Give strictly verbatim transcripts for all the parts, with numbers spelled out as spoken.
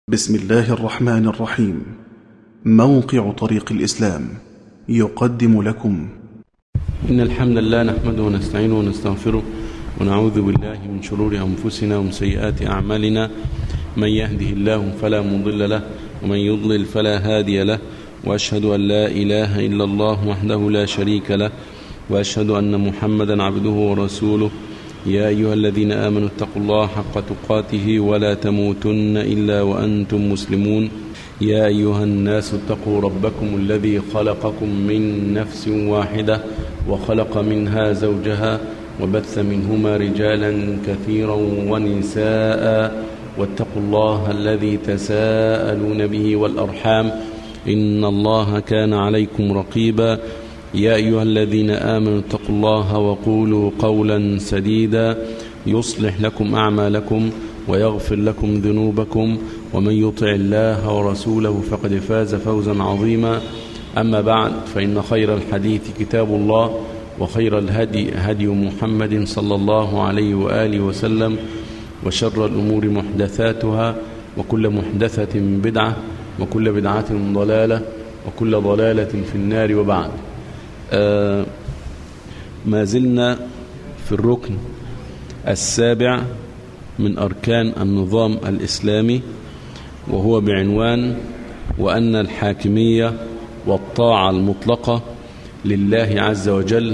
بسم الله الرحمن الرحيم. موقع طريق الإسلام يقدم لكم إن الحمد لله نحمده ونستعينه ونستغفره ونعوذ بالله من شرور أنفسنا ومن سيئات أعمالنا. من يهده الله فلا مضل له ومن يضلل فلا هادي له، وأشهد أن لا إله إلا الله وحده لا شريك له، وأشهد أن محمدا عبده ورسوله. يا أيها الذين آمنوا اتقوا الله حق تقاته ولا تموتن إلا وأنتم مسلمون. يا أيها الناس اتقوا ربكم الذي خلقكم من نفس واحدة وخلق منها زوجها وبث منهما رجالا كثيرا ونساء، واتقوا الله الذي تساءلون به والأرحام إن الله كان عليكم رقيبا. يا أيها الذين آمنوا اتقوا الله وقولوا قولا سديدا يصلح لكم أعمالكم ويغفر لكم ذنوبكم، ومن يطع الله ورسوله فقد فاز فوزا عظيما. أما بعد، فإن خير الحديث كتاب الله، وخير الهدي هدي محمد صلى الله عليه وآله وسلم، وشر الأمور محدثاتها، وكل محدثة بدعة، وكل بدعة ضلالة، وكل ضلالة في النار. وبعد، آه ما زلنا في الركن السابع من أركان النظام الإسلامي، وهو بعنوان وأن الحاكمية والطاعة المطلقة لله عز وجل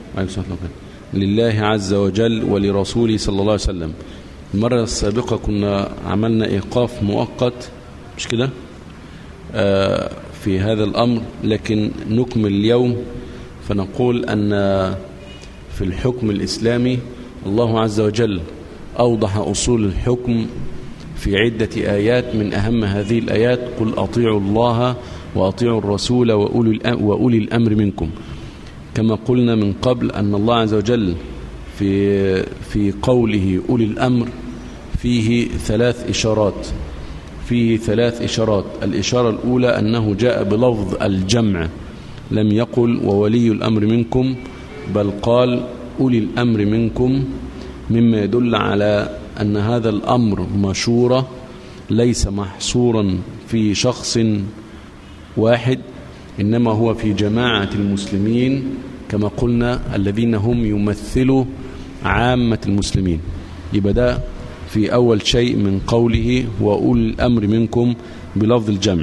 لله عز وجل ولرسوله صلى الله عليه وسلم. المرة السابقة كنا عملنا إيقاف مؤقت، مش كده؟ آه في هذا الأمر، لكن نكمل اليوم فنقول أن في الحكم الإسلامي الله عز وجل أوضح أصول الحكم في عدة آيات. من أهم هذه الآيات: قل أطيعوا الله وأطيعوا الرسول وأولي الأمر منكم. كما قلنا من قبل أن الله عز وجل في في قوله أولي الأمر فيه ثلاث إشارات فيه ثلاث إشارات الإشارة الأولى أنه جاء بلفظ الجمع، لم يقل وولي الأمر منكم، بل قال أولي الأمر منكم، مما يدل على أن هذا الأمر مشورة ليس محصورا في شخص واحد، إنما هو في جماعة المسلمين كما قلنا الذين هم يمثلوا عامة المسلمين. يبقى ده في أول شيء من قوله وأولي الأمر منكم بلفظ الجمع.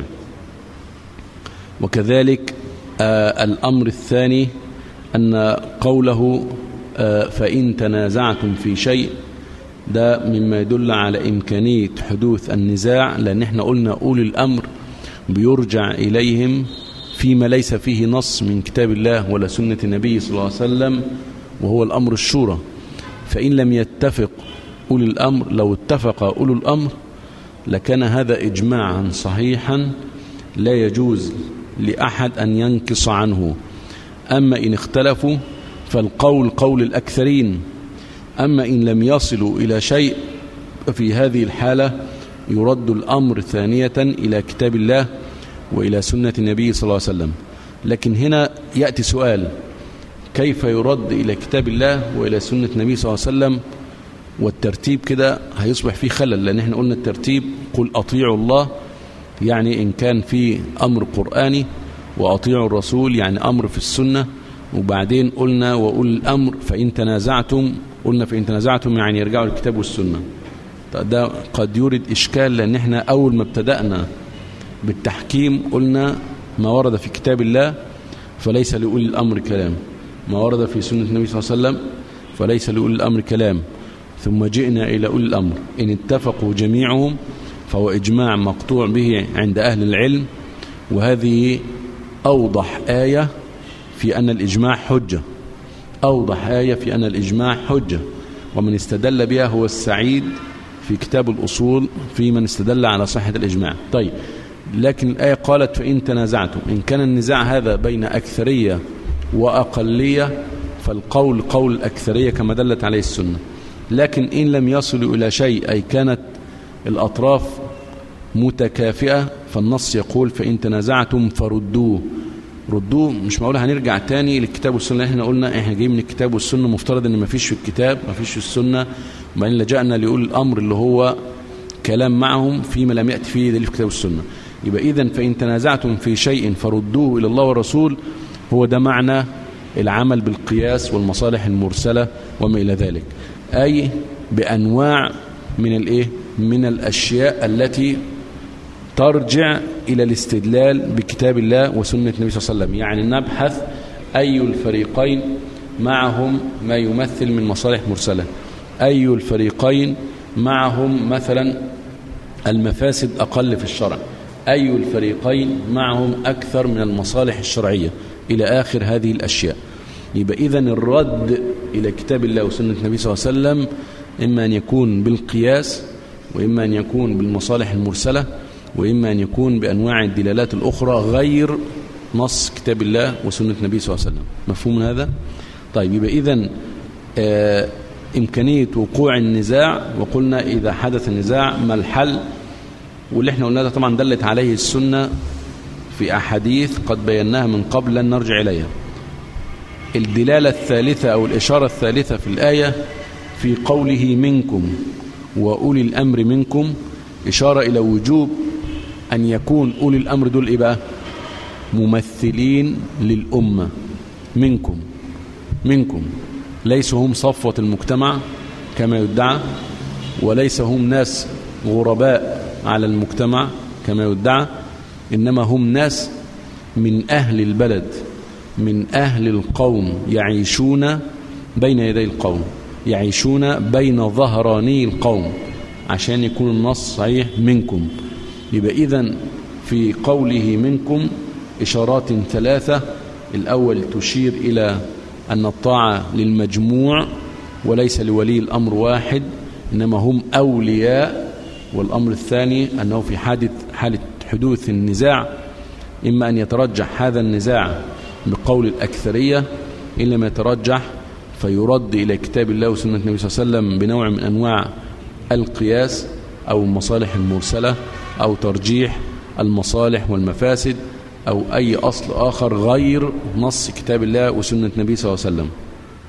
وكذلك آه الأمر الثاني أن قوله آه فإن تنازعتم في شيء، ده مما يدل على إمكانية حدوث النزاع، لأن احنا قلنا أولي الأمر بيرجع إليهم فيما ليس فيه نص من كتاب الله ولا سنة النبي صلى الله عليه وسلم، وهو الأمر الشورى. فإن لم يتفق أولي الأمر، لو اتفق أولي الأمر لكان هذا إجماعا صحيحا لا يجوز لأحد أن ينكص عنه. أما إن اختلفوا فالقول قول الأكثرين. أما إن لم يصلوا إلى شيء، في هذه الحالة يرد الأمر ثانية إلى كتاب الله وإلى سنة النبي صلى الله عليه وسلم. لكن هنا يأتي سؤال: كيف يرد إلى كتاب الله وإلى سنة النبي صلى الله عليه وسلم؟ والترتيب كده هيصبح فيه خلل، لأن احنا قلنا الترتيب قل أطيعوا الله يعني إن كان في أمر قرآني، وأطيعوا الرسول يعني أمر في السنة، وبعدين قلنا وأولي الأمر فإن تنازعتم، قلنا فإن تنازعتم يعني يرجعوا للكتاب والسنة. ده قد يورد إشكال، لأن احنا أول ما ابتدأنا بالتحكيم قلنا ما ورد في كتاب الله فليس لأولي الأمر كلام، ما ورد في سنة النبي صلى الله عليه وسلم فليس لأولي الأمر كلام، ثم جئنا إلى أولي الأمر. إن اتفقوا جميعهم فهو إجماع مقطوع به عند أهل العلم، وهذه أوضح آية في أن الإجماع حجة أوضح آية في أن الإجماع حجة ومن استدل بها هو السعيد في كتاب الأصول في من استدل على صحة الإجماع. طيب، لكن الآية قالت فإن تنازعتم. إن كان النزاع هذا بين أكثرية وأقلية فالقول قول الأكثرية كما دلت عليه السنة. لكن إن لم يصلوا إلى شيء، أي كانت الأطراف متكافئة، فالنص يقول فإن تنازعتم فردوه. ردوه مش معقول هنرجع تاني للكتاب والسنة. احنا قلنا احنا جايين من الكتاب والسنة، مفترض ان ما فيش في الكتاب ما فيش في السنة، وبعدين لجأنا ليقول الأمر اللي هو الكلام معهم فيما لم يأتي فيه دليل في الكتاب والسنة. يبقى إذن فإن تنازعتم في شيء فردوه إلى الله والرسول، هو ده معنى العمل بالقياس والمصالح المرسلة وما إلى ذلك، أي بأنواع من الإيه؟ من الأشياء التي ترجع إلى الاستدلال بكتاب الله وسنة النبي صلى الله عليه وسلم. يعني نبحث أي الفريقين معهم ما يمثل من مصالح مرسلة، أي الفريقين معهم مثلا المفاسد أقل في الشرع، أي الفريقين معهم أكثر من المصالح الشرعية، إلى آخر هذه الأشياء. يبقى إذن الرد إلى كتاب الله وسنة النبي صلى الله عليه وسلم إما أن يكون بالقياس، وإما أن يكون بالمصالح المرسلة، وإما أن يكون بأنواع الدلالات الأخرى غير نص كتاب الله وسنة النبي صلى الله عليه وسلم. مفهوم هذا؟ طيب، يبقى إذن آه إمكانية وقوع النزاع، وقلنا إذا حدث النزاع ما الحل، واللي احنا قلنا ده طبعا دلت عليه السنة في أحاديث قد بيناها من قبل لن نرجع إليها. الدلالة الثالثة أو الإشارة الثالثة في الآية في قوله منكم وأولي الأمر منكم، إشارة إلى وجوب أن يكون أولي الأمر دول إيه بقى؟ ممثلين للأمة. منكم منكم ليسوا هم صفوة المجتمع كما يدعى، وليس هم ناس غرباء على المجتمع كما يدعى، إنما هم ناس من أهل البلد، من أهل القوم، يعيشون بين يدي القوم، يعيشون بين ظهراني القوم، عشان يكون النص صحيح منكم. يبقى إذن في قوله منكم إشارات ثلاثة. الأول تشير إلى أن الطاعة للمجموع وليس لولي الأمر واحد، إنما هم أولياء. والأمر الثاني أنه في حادث حالة حدوث النزاع إما أن يترجح هذا النزاع بقول الأكثرية، إن لم يترجح فيرد إلى كتاب الله وسنة النبي صلى الله عليه وسلم بنوع من أنواع القياس أو المصالح المرسلة، أو ترجيح المصالح والمفاسد، أو أي أصل آخر غير نص كتاب الله وسنة النبي صلى الله عليه وسلم.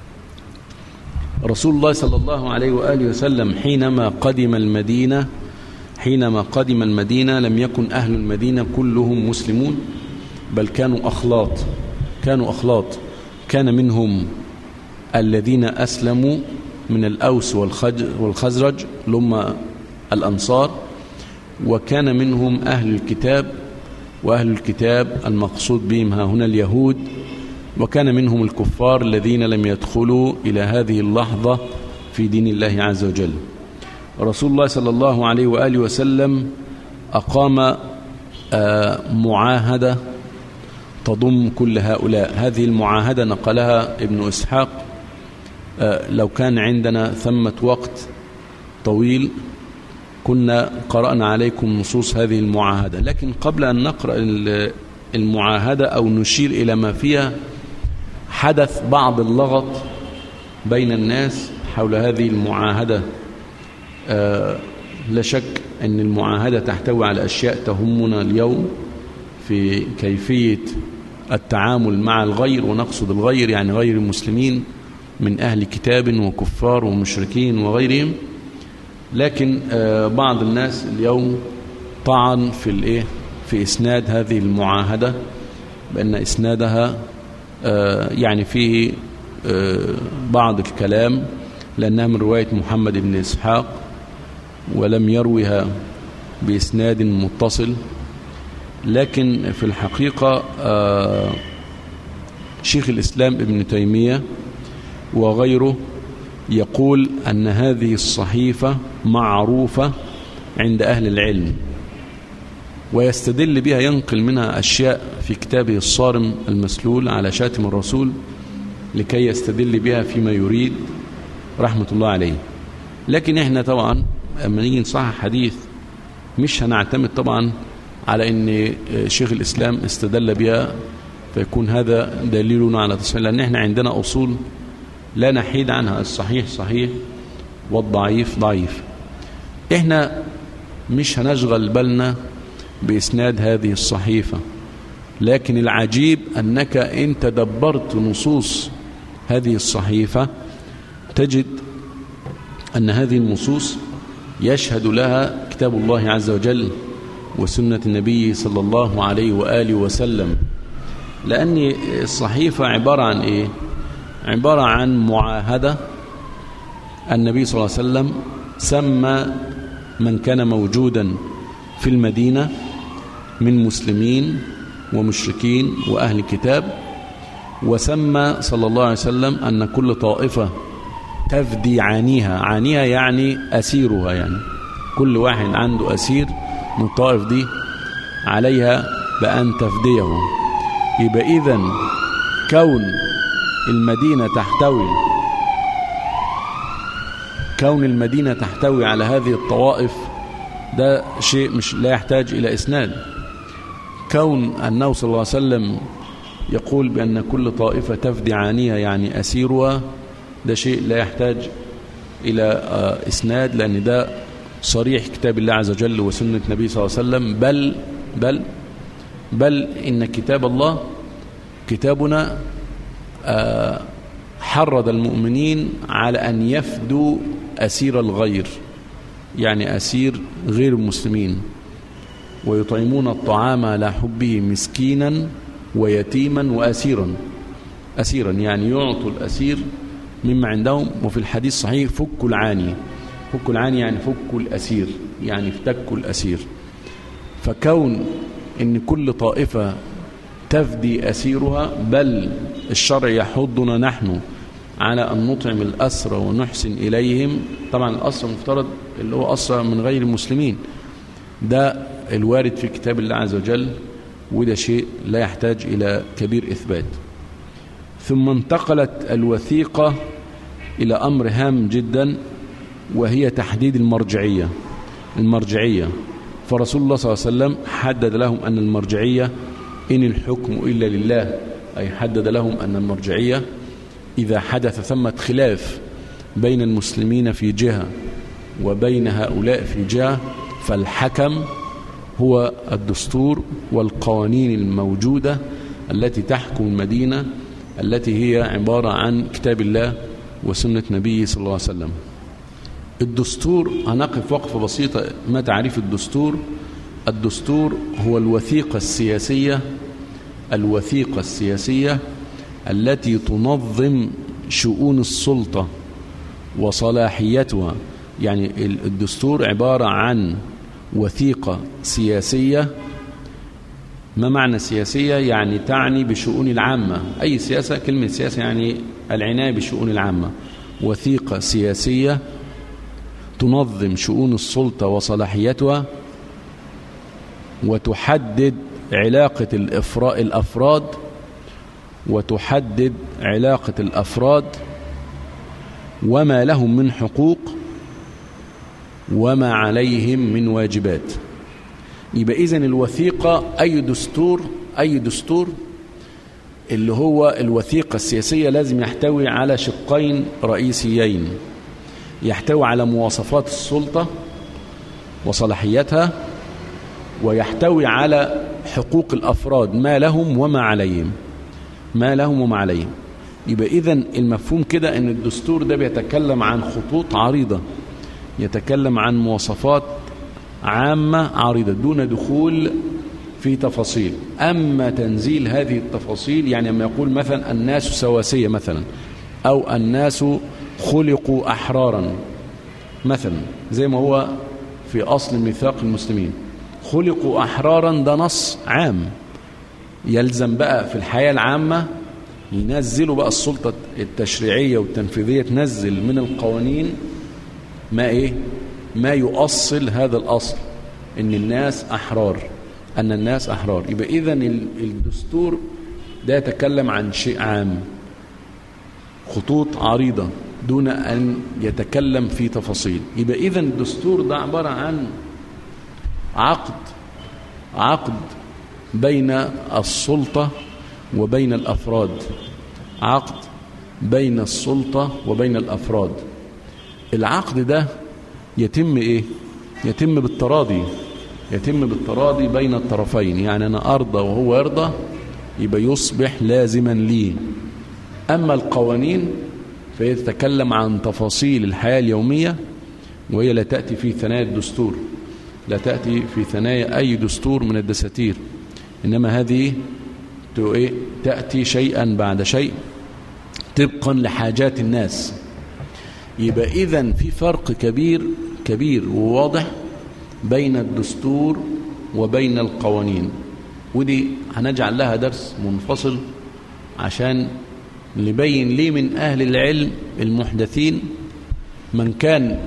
رسول الله صلى الله عليه وآله وسلم حينما قدم المدينة حينما قدم المدينة لم يكن أهل المدينة كلهم مسلمون، بل كانوا أخلاط كانوا أخلاط كان منهم الذين أسلموا من الأوس والخزرج لما الأنصار، وكان منهم أهل الكتاب، وأهل الكتاب المقصود بهم ها هنا اليهود، وكان منهم الكفار الذين لم يدخلوا إلى هذه اللحظة في دين الله عز وجل. رسول الله صلى الله عليه وآله وسلم أقام معاهدة تضم كل هؤلاء. هذه المعاهدة نقلها ابن إسحاق. لو كان عندنا ثمة وقت طويل كنا قرأنا عليكم نصوص هذه المعاهدة، لكن قبل أن نقرأ المعاهدة أو نشير إلى ما فيها، حدث بعض اللغط بين الناس حول هذه المعاهدة. آه لا شك أن المعاهدة تحتوي على أشياء تهمنا اليوم في كيفية التعامل مع الغير، ونقصد الغير يعني غير المسلمين من أهل كتاب وكفار ومشركين وغيرهم. لكن آه بعض الناس اليوم طعن في الإيه في إسناد هذه المعاهدة، بأن إسنادها آه يعني فيه آه بعض الكلام، لأنها من رواية محمد بن إسحاق ولم يروها بإسناد متصل. لكن في الحقيقة آه شيخ الإسلام ابن تيمية وغيره يقول أن هذه الصحيفة معروفة عند أهل العلم، ويستدل بها، ينقل منها أشياء في كتابه الصارم المسلول على شاتم الرسول لكي يستدل بها فيما يريد رحمة الله عليه. لكن احنا طبعا لما نيجي نصحح حديث مش هنعتمد طبعا على ان شيخ الإسلام استدل بها فيكون هذا دليلنا على تصحيح، لأن احنا عندنا أصول لا نحيد عنها، الصحيح صحيح والضعيف ضعيف. احنا مش هنشغل بالنا بإسناد هذه الصحيفة، لكن العجيب أنك إن تدبرت نصوص هذه الصحيفة تجد أن هذه النصوص يشهد لها كتاب الله عز وجل وسنة النبي صلى الله عليه وآله وسلم. لأن الصحيفة عبارة عن إيه؟ عبارة عن معاهدة النبي صلى الله عليه وسلم سمى من كان موجودا في المدينة من مسلمين ومشركين وأهل كتاب، وسمى صلى الله عليه وسلم أن كل طائفة تفدي عانيها، عانيها يعني أسيرها، يعني كل واحد عنده أسير من الطائف دي عليها بأن تفديه. يبقى إذن كون المدينة تحتوي كون المدينة تحتوي على هذه الطوائف ده شيء مش لا يحتاج إلى إسناد. كون أنه صلى الله عليه وسلم يقول بأن كل طائفة تفدي عانيها يعني أسيرها ده شيء لا يحتاج إلى إسناد، لأن ده صريح كتاب الله عز وجل وسنة النبي صلى الله عليه وسلم. بل بل بل إن كتاب الله كتابنا حرض المؤمنين على أن يفدوا أسير الغير، يعني أسير غير المسلمين، ويطعمون الطعام على حبه مسكينا ويتيما وأسيرا. أسيرا يعني يعطوا الأسير مما عندهم. وفي الحديث صحيح فكوا العاني، فكوا العاني يعني فكوا الأسير، يعني افتكوا الأسير. فكون إن كل طائفة تفدي أسيرها، بل الشرع يحضنا نحن على أن نطعم الأسرى ونحسن إليهم. طبعا الأسرى مفترض اللي هو أسرى من غير المسلمين، ده الوارد في كتاب الله عز وجل، وده شيء لا يحتاج إلى كبير إثبات. ثم انتقلت الوثيقة إلى أمر هام جدا، وهي تحديد المرجعية. المرجعية فرسول الله صلى الله عليه وسلم حدد لهم أن المرجعية إن الحكم إلا لله، أي حدد لهم أن المرجعية إذا حدث ثمة خلاف بين المسلمين في جهة وبين هؤلاء في جهة، فالحكم هو الدستور والقوانين الموجودة التي تحكم المدينة، التي هي عبارة عن كتاب الله وسنة نبيه صلى الله عليه وسلم. الدستور هنقف وقفة بسيطة. ما تعريف الدستور؟ الدستور هو الوثيقة السياسية الوثيقة السياسية التي تنظم شؤون السلطة وصلاحيتها. يعني الدستور عبارة عن وثيقة سياسية. ما معنى سياسية؟ يعني تعني بشؤون العامة. أي سياسة، كلمة سياسة يعني العناية بالشؤون العامة. وثيقة سياسية تنظم شؤون السلطة وصلاحيتها، وتحدد علاقة الأفراد وتحدد علاقة الأفراد وما لهم من حقوق وما عليهم من واجبات. يبقى إذن الوثيقة أي دستور أي دستور اللي هو الوثيقة السياسية لازم يحتوي على شقين رئيسيين، يحتوي على مواصفات السلطة وصلاحيتها، ويحتوي على حقوق الأفراد ما لهم وما عليهم ما لهم وما عليهم. يبقى إذن المفهوم كده أن الدستور ده بيتكلم عن خطوط عريضة، يتكلم عن مواصفات عامة عريضة دون دخول في تفاصيل. أما تنزيل هذه التفاصيل، يعني لما يقول مثلا الناس سواسية مثلا، أو الناس خلقوا أحرارا مثلا، زي ما هو في أصل ميثاق المسلمين، خلقوا أحرارا ده نص عام. يلزم بقى في الحياة العامة ينزلوا بقى السلطة التشريعية والتنفيذية تنزل من القوانين ما إيه ما يؤصل هذا الأصل، إن الناس أحرار أن الناس أحرار. يبقى إذن الدستور ده يتكلم عن شيء عام، خطوط عريضة دون أن يتكلم في تفاصيل. يبقى إذن الدستور ده عبارة عن عقد عقد بين السلطة وبين الأفراد، عقد بين السلطة وبين الأفراد. العقد ده يتم إيه؟ يتم بالتراضي يتم بالتراضي بين الطرفين، يعني أنا أرضى وهو يرضى، يبقى يصبح لازما لي. أما القوانين فيتكلم عن تفاصيل الحياة اليومية وهي لا تأتي في ثنايا الدستور، لا تأتي في ثنايا أي دستور من الدساتير، إنما هذه تأتي شيئا بعد شيء طبقا لحاجات الناس. يبقى إذن في فرق كبير كبير وواضح بين الدستور وبين القوانين، ودي هنجعل لها درس منفصل عشان نبين ليه من أهل العلم المحدثين من كان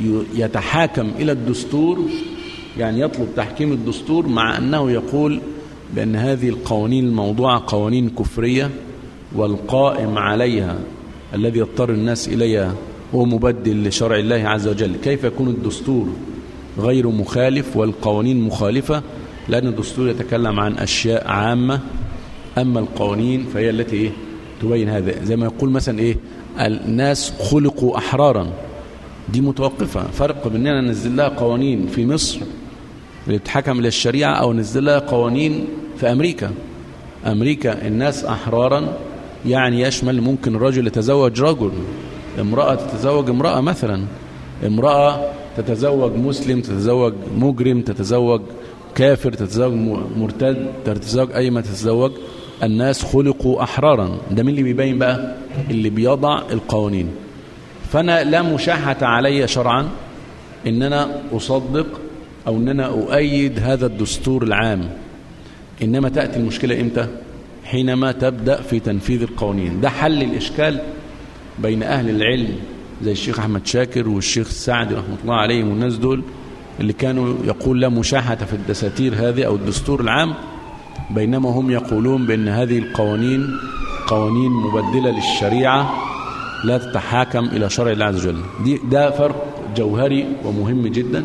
يتحاكم إلى الدستور، يعني يطلب تحكيم الدستور مع أنه يقول بأن هذه القوانين الموضوعة قوانين كفرية، والقائم عليها الذي يضطر الناس إليها هو مبدل لشرع الله عز وجل. كيف يكون الدستور غير مخالف والقوانين مخالفة؟ لأن الدستور يتكلم عن أشياء عامة، أما القوانين فهي التي تبين هذا. زي ما يقول مثلا إيه الناس خلقوا أحرارا، دي متوقفة. فرق بيننا ننزل لها قوانين في مصر اللي بتحكم إلى الشريعة أو ننزل لها قوانين في أمريكا. أمريكا الناس أحرارا يعني يشمل ممكن الرجل يتزوج رجل، امرأة تتزوج امرأة، مثلا امرأة تتزوج مسلم، تتزوج مجرم، تتزوج كافر، تتزوج مرتد، تتزوج أي ما تتزوج. الناس خلقوا أحرارا. ده مين اللي بيبين بقى؟ اللي بيضع القوانين. فأنا لا مشاحة علي شرعا إن أنا أصدق أو إن أنا أؤيد هذا الدستور العام، إنما تأتي المشكلة إمتى؟ حينما تبدأ في تنفيذ القوانين. ده حل الإشكال بين أهل العلم زي الشيخ أحمد شاكر والشيخ السعدي رحمة الله عليهم والناس دول اللي كانوا يقول لا مشاحة في الدساتير هذه أو الدستور العام، بينما هم يقولون بأن هذه القوانين قوانين مبدلة للشريعة لا تتحاكم إلى شرع الله عز وجل. دي ده فرق جوهري ومهم جدا.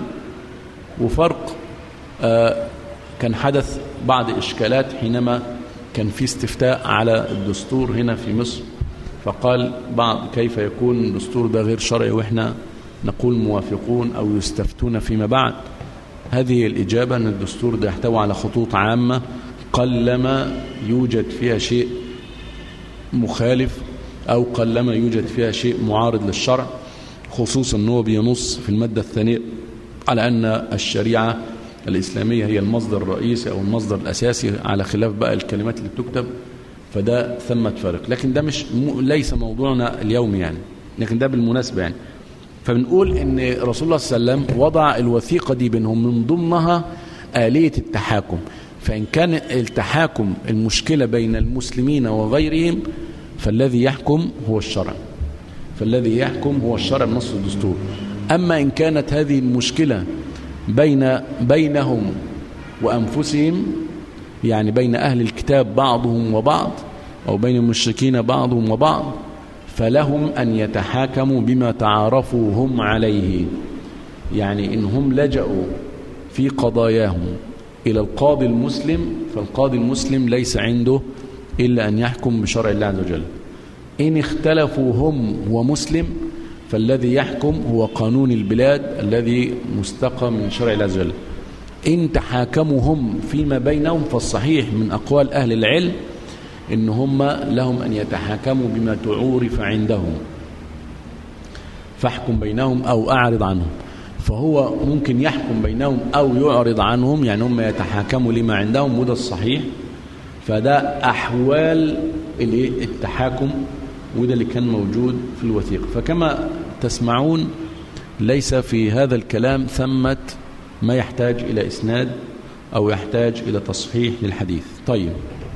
وفرق آه كان حدث بعض إشكالات حينما كان في استفتاء على الدستور هنا في مصر، فقال بعض كيف يكون الدستور ده غير شرعي وإحنا نقول موافقون أو يستفتون فيما بعد. هذه الإجابة أن الدستور ده يحتوي على خطوط عامة قلما يوجد فيها شيء مخالف أو قلما يوجد فيها شيء معارض للشرع، خصوصا أنه بينص في المادة الثانية على أن الشريعة الإسلامية هي المصدر الرئيسي أو المصدر الأساسي، على خلاف بقى الكلمات اللي بتكتب. فده ثمة فرق، لكن ده مش ليس موضوعنا اليوم يعني، لكن ده بالمناسبة يعني. فبنقول ان رسول الله صلى الله عليه وسلم وضع الوثيقة دي بينهم من ضمنها آلية التحاكم. فإن كان التحاكم المشكلة بين المسلمين وغيرهم فالذي يحكم هو الشرع، فالذي يحكم هو الشرع بنص الدستور. أما إن كانت هذه المشكلة بين بينهم وأنفسهم، يعني بين أهل الكتاب بعضهم وبعض أو بين المشركين بعضهم وبعض، فلهم أن يتحاكموا بما تعارفوا هم عليه. يعني إن هم لجأوا في قضاياهم إلى القاضي المسلم، فالقاضي المسلم ليس عنده إلا أن يحكم بشرع الله عز وجل. إن اختلفوا هم ومسلم فالذي يحكم هو قانون البلاد الذي مستقى من شرع الله عز وجل. إن تحاكموا هم فيما بينهم فالصحيح من أقوال أهل العلم إن هم لهم أن يتحاكموا بما تعورف عندهم، فاحكم بينهم أو أعرض عنهم. فهو ممكن يحكم بينهم أو يعرض عنهم، يعني هم يتحاكموا لما عندهم، وده الصحيح. فده أحوال التحاكم، وده اللي كان موجود في الوثيقة. فكما تسمعون ليس في هذا الكلام ثمة ما يحتاج إلى إسناد أو يحتاج إلى تصحيح للحديث. طيب،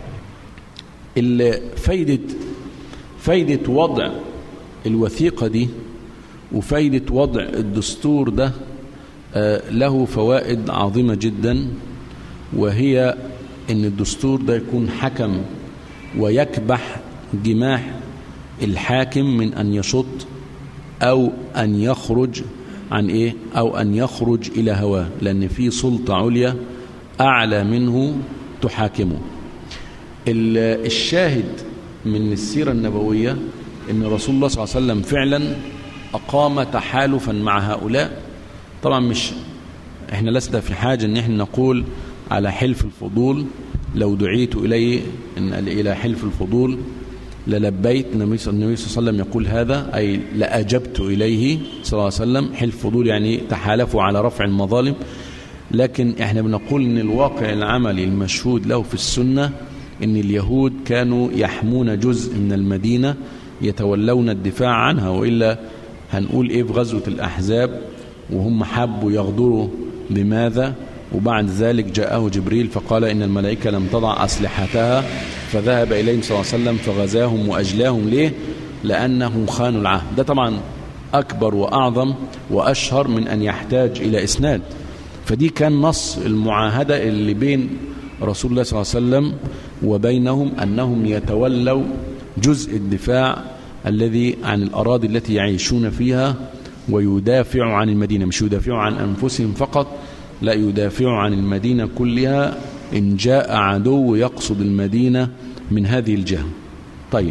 فايدة فايدة وضع الوثيقة دي وفايدة وضع الدستور ده له فوائد عظيمة جدا، وهي ان الدستور ده يكون حكم ويكبح جماح الحاكم من ان يشط او ان يخرج عن ايه او ان يخرج الى هواه، لان في سلطة عليا اعلى منه تحاكمه. الشاهد من السيرة النبوية ان رسول الله صلى الله عليه وسلم فعلا اقام تحالفا مع هؤلاء. طبعا مش احنا لسنا في حاجة ان احنا نقول على حلف الفضول، لو دعيت اليه إن الى حلف الفضول للبيت. النبي صلى الله عليه وسلم يقول هذا، أي لأجبت إليه صلى الله عليه وسلم. حلف فضول يعني تحالفوا على رفع المظالم. لكن احنا بنقول ان الواقع العملي المشهود له في السنة ان اليهود كانوا يحمون جزء من المدينة يتولون الدفاع عنها، وإلا هنقول ايه في غزوة الأحزاب وهم حبوا يغدروا بماذا؟ وبعد ذلك جاءه جبريل فقال إن الملائكة لم تضع أسلحتها، فذهب إليهم صلى الله عليه وسلم فغزاهم وأجلاهم. ليه؟ لأنهم خانوا العهد. ده طبعا أكبر وأعظم وأشهر من أن يحتاج إلى إسناد. فدي كان نص المعاهدة اللي بين رسول الله صلى الله عليه وسلم وبينهم، أنهم يتولوا جزء الدفاع الذي عن الأراضي التي يعيشون فيها، ويدافعوا عن المدينة. مش يدافعوا عن أنفسهم فقط، لا، يدافعوا عن المدينة كلها إن جاء عدو يقصد المدينة من هذه الجهة. طيب،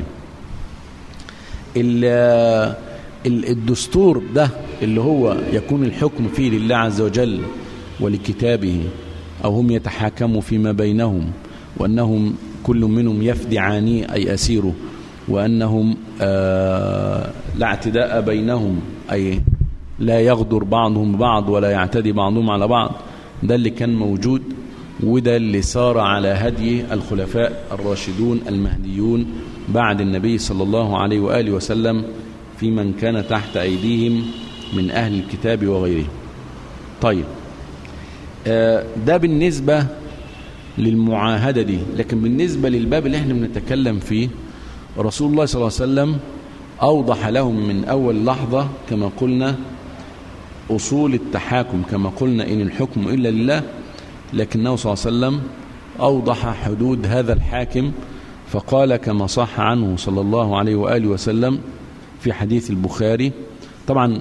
الدستور ده اللي هو يكون الحكم فيه لله عز وجل ولكتابه، أو هم يتحاكموا فيما بينهم، وأنهم كل منهم يفدي عانيه أي أسيره، وأنهم آه لا اعتداء بينهم، أي لا يغدر بعضهم ببعض ولا يعتدي بعضهم على بعض. ده اللي كان موجود، وده اللي سار على هدي الخلفاء الراشدون المهديون بعد النبي صلى الله عليه وآله وسلم في من كان تحت أيديهم من أهل الكتاب وغيرهم. طيب، ده بالنسبة للمعاهدة دي. لكن بالنسبة للباب اللي احنا بنتكلم فيه، رسول الله صلى الله عليه وسلم أوضح لهم من أول لحظة كما قلنا أصول التحاكم، كما قلنا إن الحكم إلا لله، لكنه صلى الله عليه وسلم أوضح حدود هذا الحاكم، فقال كما صح عنه صلى الله عليه وآله وسلم في حديث البخاري. طبعا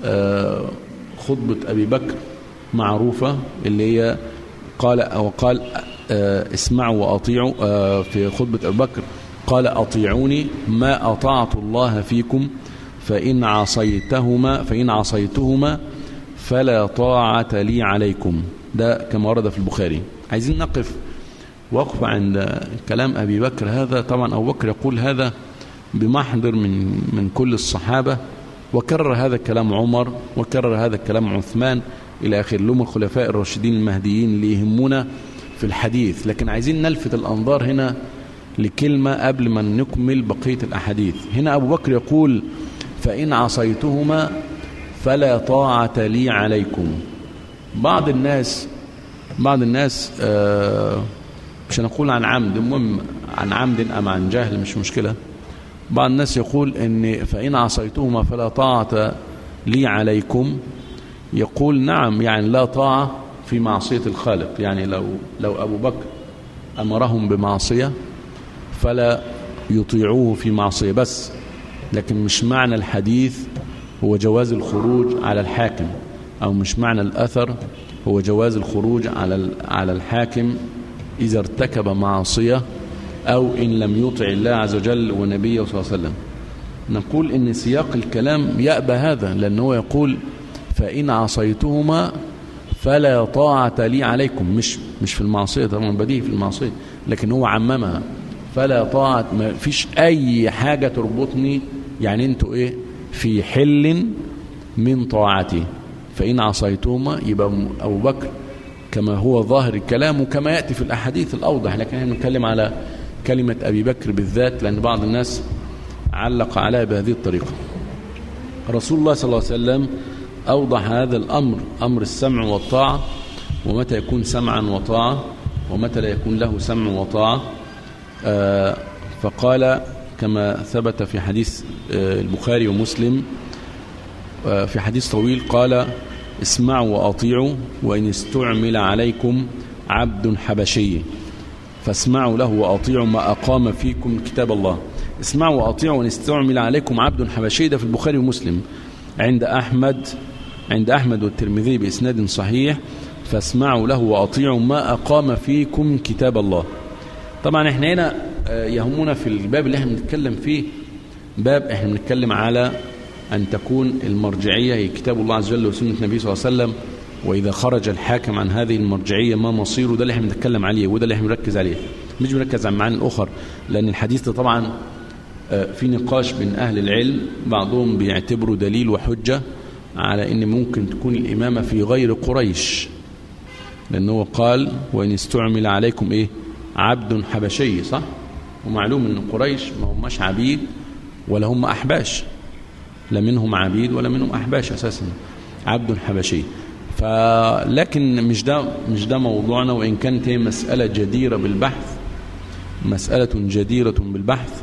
خطبة أبي بكر معروفة، اللي هي قال وقال اسمعوا وأطيعوا. في خطبة أبي بكر قال أطيعوني ما أطعت الله فيكم، فإن عصيتهما فإن عصيتهما فلا طاعة لي عليكم. ده كما ورد في البخاري. عايزين نقف وقف عند كلام أبي بكر هذا. طبعا أبو بكر يقول هذا بمحضر من من كل الصحابة، وكرر هذا الكلام عمر، وكرر هذا الكلام عثمان إلى آخر، لهم الخلفاء الراشدين المهديين اللي يهمونا في الحديث. لكن عايزين نلفت الأنظار هنا لكلمة قبل ما نكمل بقية الأحاديث. هنا أبو بكر يقول فإن عصيتهما فلا طاعة لي عليكم. بعض الناس بعض الناس آه مش هنقول عن عمد، المهم عن عمد أم عن جهل مش مشكلة، بعض الناس يقول إن فإن عصيتهما فلا طاعة لي عليكم، يقول نعم، يعني لا طاعة في معصية الخالق. يعني لو لو أبو بكر أمرهم بمعصية فلا يطيعوه في معصية بس، لكن مش معنى الحديث هو جواز الخروج على الحاكم، أو مش معنى الأثر هو جواز الخروج على على الحاكم إذا ارتكب معصية أو إن لم يطع الله عز وجل ونبيه صلى الله عليه وسلم. نقول إن سياق الكلام يأبى هذا، لأنه يقول فإن عصيتهما فلا طاعة لي عليكم، مش مش في المعصية، طبعا بديه في المعصية، لكن هو عممها فلا طاعة، ما فيش أي حاجة تربطني، يعني أنتوا إيه في حل من طاعتي. فإن عصيتهما يبقى أبو بكر كما هو ظاهر الكلام وكما يأتي في الأحاديث الأوضح، لكن احنا نتكلم على كلمة أبي بكر بالذات لأن بعض الناس علق عليها بهذه الطريقة. رسول الله صلى الله عليه وسلم أوضح هذا الأمر، أمر السمع والطاعة، ومتى يكون سمعا وطاعة ومتى لا يكون له سمع وطاعة. آه فقال كما ثبت في حديث آه البخاري ومسلم آه في حديث طويل، قال اسمعوا وأطيعوا وإن استعمل عليكم عبد حبشي فاسمعوا له وأطيعوا ما أقام فيكم كتاب الله. اسمعوا وأطيعوا وإن استعمل عليكم عبد حبشي، ده في البخاري ومسلم، عند أحمد عند أحمد والترمذي بإسناد صحيح، فاسمعوا له وأطيعوا ما أقام فيكم كتاب الله. طبعا احنا هنا يهمنا في الباب اللي احنا بنتكلم فيه باب احنا بنتكلم على أن تكون المرجعية هي كتاب الله عز وجل وسنة النبي صلى الله عليه وسلم، وإذا خرج الحاكم عن هذه المرجعية ما مصيره. ده اللي احنا بنتكلم عليه وده اللي احنا بنركز عليه، مش بنركز على المعاني الأخرى، لأن الحديث ده طبعا في نقاش بين أهل العلم، بعضهم بيعتبروا دليل وحجة على أن ممكن تكون الإمامة في غير قريش، لأنه قال وإن استعمل عليكم إيه عبد حبشي، صح؟ ومعلوم أن قريش ما هماش عبيد ولا هم أحباش، لا منهم عبيد ولا منهم أحباش أساسا، عبد حبشي. فلكن مش ده مش ده موضوعنا، وإن كانت هي مسألة جديرة بالبحث، مسألة جديرة بالبحث،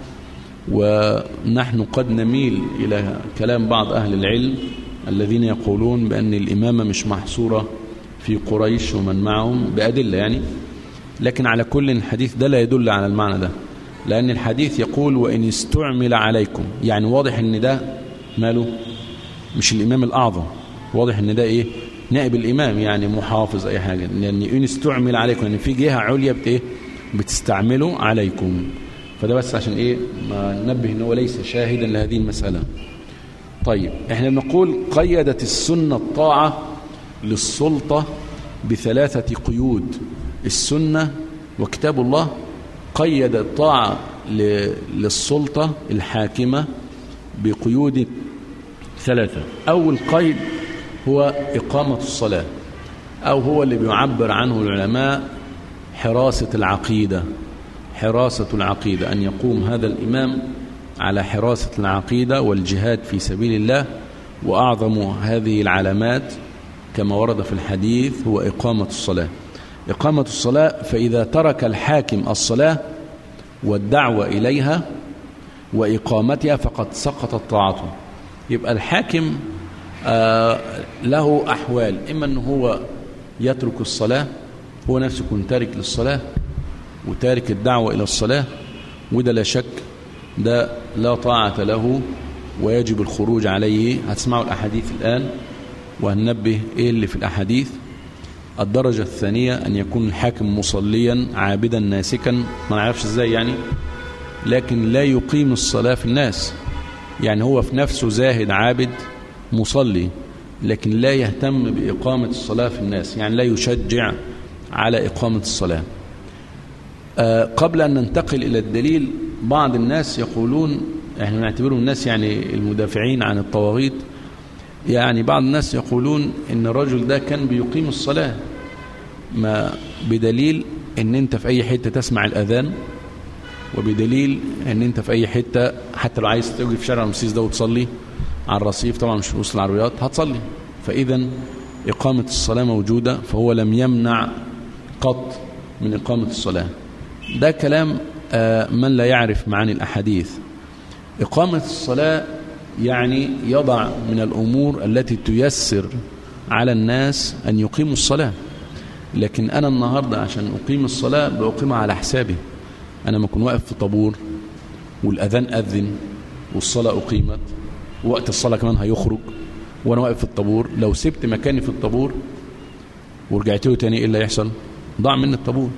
ونحن قد نميل إلى كلام بعض أهل العلم الذين يقولون بأن الإمامة مش محصورة في قريش ومن معهم بأدلة يعني. لكن على كل الحديث ده لا يدل على المعنى ده، لأن الحديث يقول وإن استعمل عليكم، يعني واضح أن ده ماله مش الإمام الأعظم، واضح أن ده إيه نائب الإمام، يعني محافظ أي حاجة، لأن إن استعمل عليكم يعني في جهة عليا بت إيه بتستعمله عليكم. فده بس عشان إيه ما ننبه أنه ليس شاهدا لهذه المسألة. طيب احنا نقول قيدت السنة الطاعة للسلطة بثلاثة قيود. السنة وكتاب الله قيد الطاعة للسلطة الحاكمة بقيود ثلاثة. أول قيد هو إقامة الصلاة، أو هو اللي بيعبر عنه العلماء حراسة العقيدة. حراسة العقيدة أن يقوم هذا الإمام على حراسة العقيدة والجهاد في سبيل الله، وأعظم هذه العلامات كما ورد في الحديث هو إقامة الصلاة. إقامة الصلاة، فإذا ترك الحاكم الصلاة والدعوة إليها وإقامتها فقد سقطت طاعته. يبقى الحاكم آه له أحوال، إما أنه هو يترك الصلاة، هو نفسه يكون تارك للصلاة وتارك الدعوة إلى الصلاة، وده لا شك ده لا طاعة له ويجب الخروج عليه. هتسمعوا الأحاديث الآن وهننبه إيه اللي في الأحاديث. الدرجة الثانية أن يكون الحاكم مصليا عابدا ناسكا، ما نعرفش إزاي يعني، لكن لا يقيم الصلاة في الناس، يعني هو في نفسه زاهد عابد مصلي لكن لا يهتم بإقامة الصلاة في الناس، يعني لا يشجع على إقامة الصلاة. آه قبل أن ننتقل إلى الدليل، بعض الناس يقولون، احنا نعتبرهم الناس يعني المدافعين عن الطواغيت، يعني بعض الناس يقولون ان الرجل ده كان بيقيم الصلاة، ما بدليل ان انت في اي حتة تسمع الاذان، وبدليل ان انت في اي حتة حتى لو عايز تجي في شارع رمسيس ده وتصلي على الرصيف، طبعا مش في وسط العربيات، هتصلي. فاذا اقامة الصلاة موجودة، فهو لم يمنع قط من اقامة الصلاة. ده كلام من لا يعرف معاني الأحاديث. إقامة الصلاة يعني يضع من الأمور التي تيسر على الناس أن يقيموا الصلاة، لكن أنا النهاردة عشان أقيم الصلاة بأقيمها على حسابي. أنا ما أكون واقف في طابور والأذان أذن والصلاة أقيمت، وقت الصلاة كمان هيخرج وأنا واقف في الطابور، لو سبت مكاني في الطابور ورجعت له تاني إيه اللي يحصل؟ ضاع من الطابور.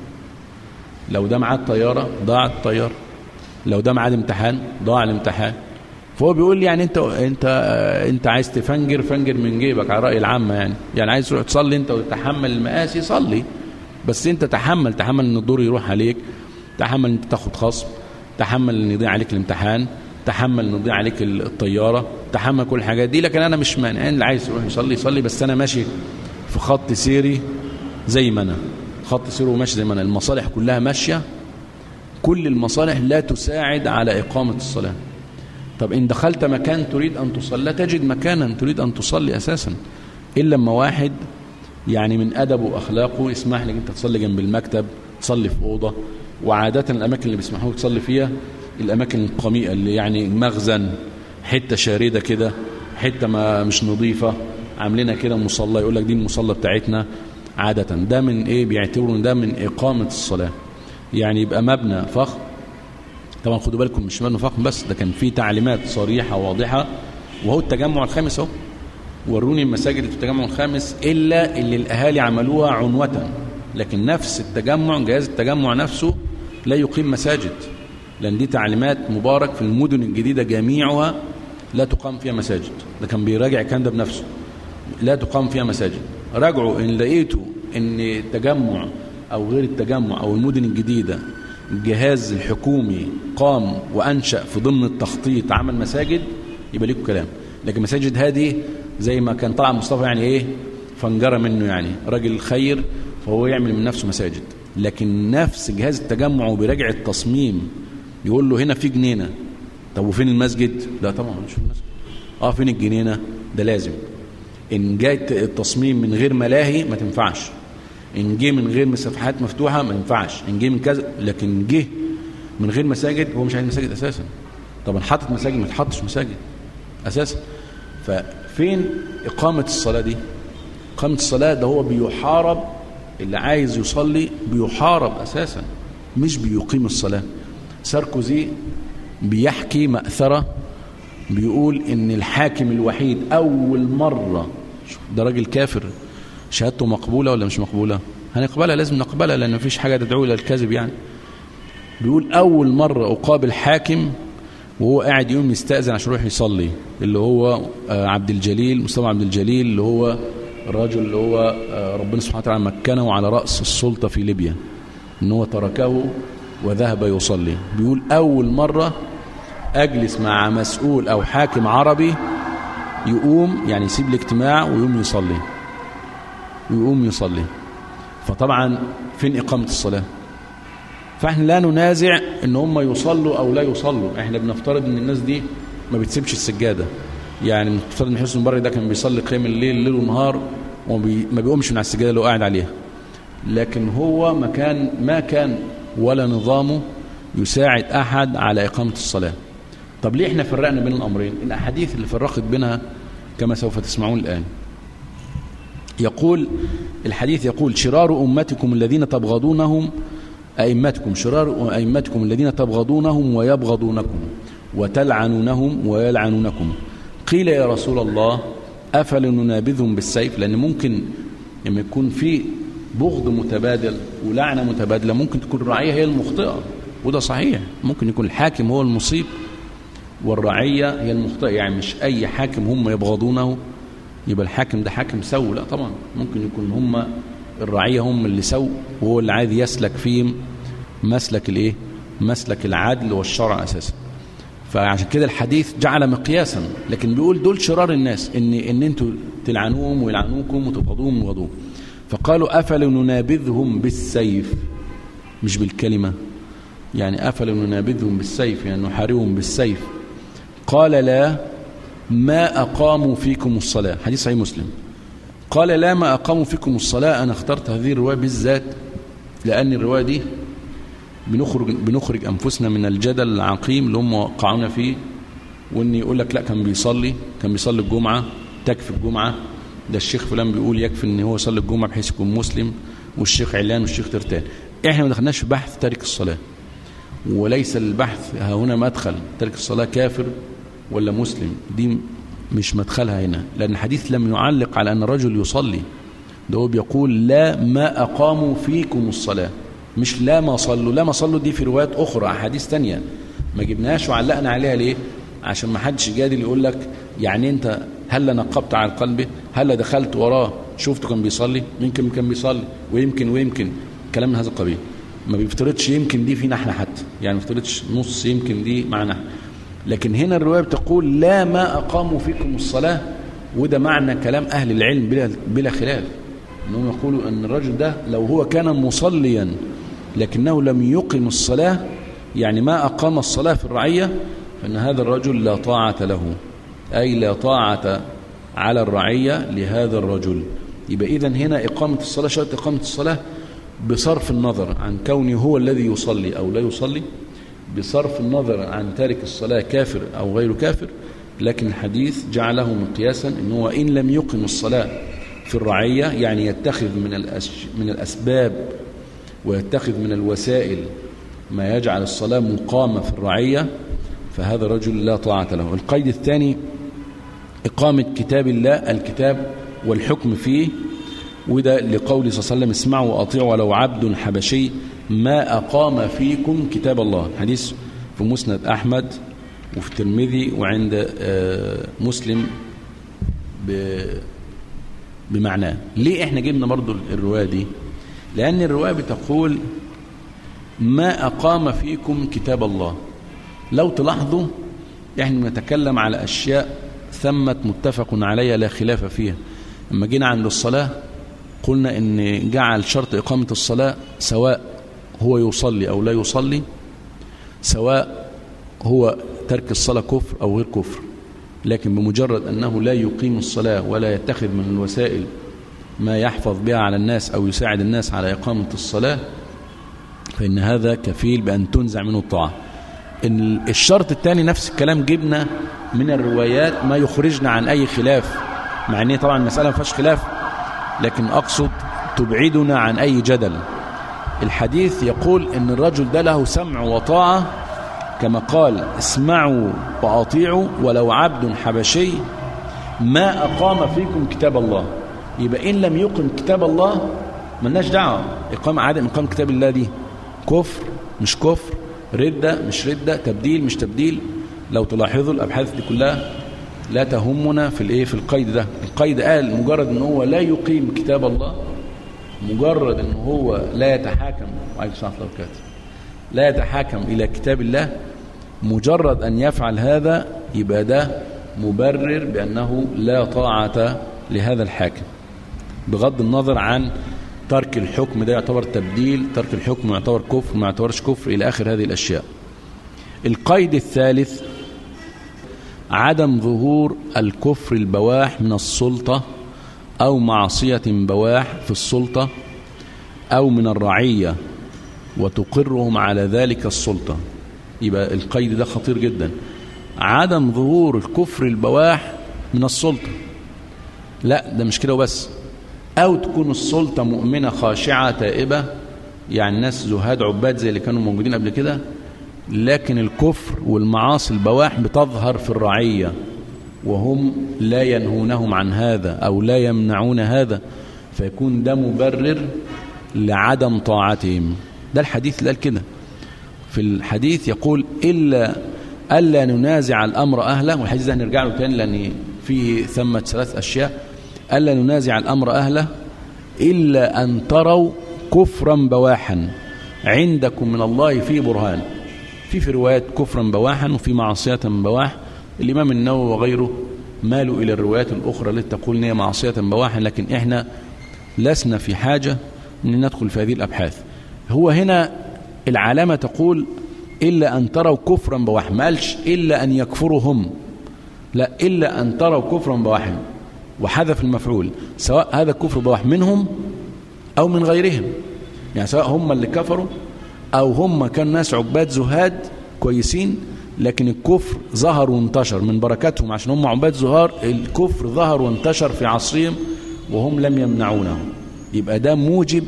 لو ده معاد طيارة ضاع الطيارة، لو ده معاد امتحان ضاع الامتحان. فهو بيقول لي يعني انت انت انت عايز تفنجر فنجر من جيبك على رأي العامة، يعني يعني عايز تروح تصلي انت وتتحمل المآسي صلي، بس انت تحمل تحمل ان الدور يروح عليك، تحمل ان انت تاخد خصم، تحمل ان يضيع عليك الامتحان، تحمل ان يضيع عليك الطيارة، تحمل كل الحاجات دي. لكن انا مش مانع، اللي عايز يروح يصلي يصلي، بس انا ماشي في خط سيري زي ما انا خط سيره وماشي زي ما أنا. المصالح كلها ماشية، كل المصالح لا تساعد على إقامة الصلاة. طب إن دخلت مكان تريد أن تصلي تجد مكانا تريد أن تصلي أساسا، إلا لما واحد يعني من أدبه وأخلاقه يسمح لك أنت تصلي جنب المكتب، تصلي في أوضة. وعادة الأماكن اللي بيسمحوك تصلي فيها الأماكن القميئة، اللي يعني مخزن، حتة شاردة كده، حتة ما مش نظيفة، عاملينها كده مصلى، يقول لك دي المصلى بتاعتنا. عادة ده من ايه؟ بيعتبروا ده من إقامة الصلاة، يعني يبقى مبنى فخم. طبعا خدوا بالكم مش مبنى فخم بس، ده كان فيه تعليمات صريحة واضحة، وهو التجمع الخامس اهو. وروني المساجد في التجمع الخامس إلا اللي الأهالي عملوها عنوة، لكن نفس التجمع جهاز التجمع نفسه لا يقيم مساجد، لأن دي تعليمات مبارك في المدن الجديدة جميعها لا تقام فيها مساجد. ده كان بيراجع كان ده بنفسه، لا تقام فيها مساجد. راجعوا إن لقيتوا إن التجمع أو غير التجمع أو المدن الجديدة الجهاز الحكومي قام وأنشأ في ضمن التخطيط عمل مساجد يبقى ليكوا كلام. لكن مساجد هذه زي ما كان طلع مصطفى يعني ايه فنجرة منه، يعني راجل خير فهو يعمل من نفسه مساجد. لكن نفس جهاز التجمع وبيراجع التصميم يقول له هنا في جنينة، طب وفين المسجد؟ لا طبعا مش في المسجد. اه فين الجنينة؟ ده لازم. ان جاء التصميم من غير ملاهي ما تنفعش، ان جه من غير مساحات مفتوحة ما ينفعش، ان جه من كذا. لكن جه من غير مساجد هو مش عايز مساجد اساسا. طبعا حاطط مساجد ما تحطش مساجد اساسا. ففين اقامة الصلاة دي؟ اقامة الصلاة ده هو بيحارب، اللي عايز يصلي بيحارب اساسا مش بيقيم الصلاة. ساركوزي بيحكي مأثرة بيقول ان الحاكم الوحيد اول مرة، ده راجل كافر شهادته مقبولة ولا مش مقبولة؟ هنقبلها، لازم نقبلها لان مفيش حاجة تدعو الى الكذب يعني. بيقول اول مرة اقابل حاكم وهو قاعد يوم يستأذن عشان يروح يصلي، اللي هو عبد الجليل مصطفى عبد الجليل، اللي هو الرجل اللي هو ربنا سبحانه وتعالى مكنه على رأس السلطة في ليبيا، ان هو تركه وذهب يصلي. بيقول اول مرة اجلس مع مسؤول او حاكم عربي يقوم يعني يسيب الاجتماع ويقوم يصلي ويقوم يصلي. فطبعا فين اقامة الصلاة؟ فاحنا لا ننازع ان هم يصلوا او لا يصلوا، احنا بنفترض ان الناس دي ما بتسيبش السجادة. يعني بنفترض ان حسن المبارك ده كان بيصلي قيام الليل ليل ونهار وما بيقومش من على السجادة اللي هو قاعد عليها. لكن هو ما كان ما كان ولا نظامه يساعد احد على اقامة الصلاة. طب ليه احنا فرقنا بين الامرين؟ الاحاديث اللي فرقت بينها كما سوف تسمعون الان. يقول الحديث يقول شرار امتكم الذين تبغضونهم أئمتكم شرار أئمتكم الذين تبغضونهم ويبغضونكم وتلعنونهم ويلعنونكم. قيل يا رسول الله أفلا ننابذهم بالسيف؟ لأن ممكن لما يكون في بغض متبادل ولعنة متبادلة ممكن تكون الرعية هي المخطئة، وده صحيح. ممكن يكون الحاكم هو المصيب والرعية هي المخطئة، يعني مش أي حاكم هم يبغضونه يبقى الحاكم ده حاكم سوء، لا طبعا. ممكن يكون هم الرعية هم اللي سوء وهو اللي عايز يسلك فيهم مسلك الايه مسلك العدل والشرع اساسا. فعشان كده الحديث جعل مقياسا، لكن بيقول دول شرار الناس، ان ان انتوا تلعنوهم ويلعنوكم وتبغضوهم ويبغضوهم. فقالوا افلا ننابذهم بالسيف، مش بالكلمة، يعني افلا ننابذهم بالسيف يعني نحاربهم بالسيف. قال لا ما اقاموا فيكم الصلاة. حديث صحيح مسلم. قال لا ما أقاموا فيكم الصلاة. أنا اخترت هذه الرواية بالذات لأن الرواية دي بنخرج, بنخرج أنفسنا من الجدل العقيم اللي هم وقعونا فيه، وإن يقول لك لا كان بيصلي كان بيصلي الجمعة تكفي الجمعة، ده الشيخ فلان بيقول يكفي إن هو يصلي الجمعة بحيث يكون مسلم، والشيخ علان والشيخ ترتان. إحنا ما دخلناش في بحث تارك الصلاة، وليس البحث ها هنا مدخل تارك الصلاة كافر ولا مسلم، دي مش مدخلها هنا، لأن الحديث لم يعلق على أن الرجل يصلي، ده هو بيقول لا ما أقاموا فيكم الصلاة، مش لا ما صلوا. لا ما صلوا دي في روايات أخرى أحاديث تانية ما جبناش وعلقنا عليها. ليه؟ عشان ما حدش جادل يقول لك يعني أنت هل نقبت على قلبه، هل دخلت وراه شفته كان بيصلي، يمكن كان بيصلي ويمكن ويمكن كلام من هذا القبيل. ما بيفترضش يمكن دي فينا احنا حتى، يعني ما بيفترضش نص يمكن دي معنا. لكن هنا الرواية بتقول لا ما أقاموا فيكم الصلاة، وده معنى كلام أهل العلم بلا, بلا خلاف، أنهم يقولوا أن الرجل ده لو هو كان مصليا لكنه لم يقم الصلاة، يعني ما أقام الصلاة في الرعية، فإن هذا الرجل لا طاعة له، أي لا طاعة على الرعية لهذا الرجل. يبقى إذن هنا إقامة الصلاة شرط إقامة الصلاة بصرف النظر عن كونه هو الذي يصلي أو لا يصلي، بصرف النظر عن تارك الصلاة كافر أو غير كافر. لكن الحديث جعله مقياسا إنه إن لم يقم الصلاة في الرعية، يعني يتخذ من من الأسباب ويتخذ من الوسائل ما يجعل الصلاة مقامة في الرعية، فهذا رجل لا طاعة له. القيد الثاني إقامة كتاب الله، الكتاب والحكم فيه، وده لقوله صلى الله عليه وسلم اسمعوا وأطيعوا ولو عبد حبشي ما أقام فيكم كتاب الله. حديث في مسند أحمد وفي الترمذي وعند مسلم بمعناه. ليه احنا جبنا برضو الرواية دي؟ لأن الرواية بتقول ما أقام فيكم كتاب الله. لو تلاحظوا احنا نتكلم على أشياء ثمت متفق عليها لا خلاف فيها. لما جينا عند الصلاة قلنا إن جعل شرط إقامة الصلاة سواء هو يصلي أو لا يصلي، سواء هو ترك الصلاة كفر أو غير كفر، لكن بمجرد أنه لا يقيم الصلاة ولا يتخذ من الوسائل ما يحفظ بها على الناس أو يساعد الناس على إقامة الصلاة فإن هذا كفيل بأن تنزع منه الطاعة. الشرط الثاني نفس الكلام، جبنا من الروايات ما يخرجنا عن أي خلاف، مع أنه طبعا المسألة ما فيهاش خلاف، لكن أقصد تبعدنا عن أي جدل. الحديث يقول إن الرجل ده له سمع وطاعة، كما قال اسمعوا وأطيعوا ولو عبد حبشي ما أقام فيكم كتاب الله. يبقى إن لم يقم كتاب الله ملناش دعوة. إقامة عدم إقام كتاب الله دي كفر مش كفر، ردة مش ردة، تبديل مش تبديل. لو تلاحظوا الأبحاث دي كلها لا تهمنا في الايه في القيد ده. القيد قال مجرد ان هو لا يقيم كتاب الله، مجرد ان هو لا يتحاكم وعليكم السلام ورحمة الله وبركاته لا يتحاكم الى كتاب الله، مجرد ان يفعل هذا يبقى ده مبرر بانه لا طاعة لهذا الحاكم، بغض النظر عن ترك الحكم ده يعتبر تبديل، ترك الحكم يعتبر كفر، ما يعتبرش كفر، الى اخر هذه الاشياء. القيد الثالث عدم ظهور الكفر البواح من السلطة أو معصية بواح في السلطة أو من الرعية وتقرهم على ذلك السلطة. يبقى القيد ده خطير جدا، عدم ظهور الكفر البواح من السلطة. لا ده مش كده وبس، أو تكون السلطة مؤمنة خاشعة تائبة، يعني ناس زهاد عباد زي اللي كانوا موجودين قبل كده، لكن الكفر والمعاصي البواح بتظهر في الرعية وهم لا ينهونهم عن هذا أو لا يمنعون هذا، فيكون ده مبرر لعدم طاعتهم. ده الحديث اللي قال كده. في الحديث يقول إلا ألا ننازع الأمر أهله، والحديث ده هنرجع له تاني لأن فيه ثمة ثلاث أشياء. ألا ننازع الأمر أهله إلا أن تروا كفرا بواحا عندكم من الله فيه برهان. في في روايات كفرا بواحا وفي معصية بواح. الإمام النووي وغيره مالوا إلى الروايات الأخرى التي تقول إن هي معصية بواحا، لكن إحنا لسنا في حاجة أن ندخل في هذه الأبحاث. هو هنا العلامة تقول إلا أن تروا كفرا بواحا، ما قالش إلا أن يكفروا هم، لا إلا أن تروا كفرا بواحا، وحذف المفعول، سواء هذا كفر بواح منهم أو من غيرهم، يعني سواء هم اللي كفروا أو هم كانوا ناس عباد زهاد كويسين لكن الكفر ظهر وانتشر من بركاتهم، عشان هم عباد زهار الكفر ظهر وانتشر في عصرهم وهم لم يمنعونه. يبقى ده موجب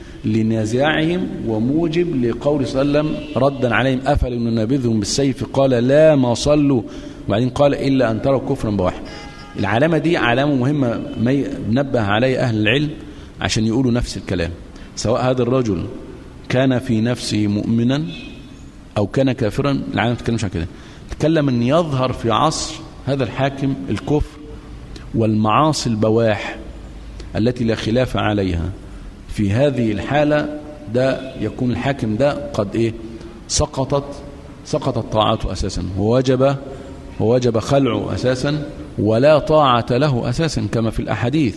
لنزاعهم وموجب لقول صلى الله عليه وسلم ردا عليهم أفل ننبذهم بالسيف قال لا ما صلوا، وبعدين قال إلا أن تروا كفرا بواحد. العلامة دي علامة مهمة نبه عليها أهل العلم عشان يقولوا نفس الكلام، سواء هذا الرجل كان في نفسه مؤمنا أو كان كافرا. العلامة ما تتكلمش عن كده، تتكلم أن يظهر في عصر هذا الحاكم الكفر والمعاصي البواح التي لا خلاف عليها. في هذه الحالة ده يكون الحاكم ده قد إيه سقطت سقطت طاعته أساسا، ووجب ووجب خلعه أساسا، ولا طاعة له أساسا كما في الأحاديث.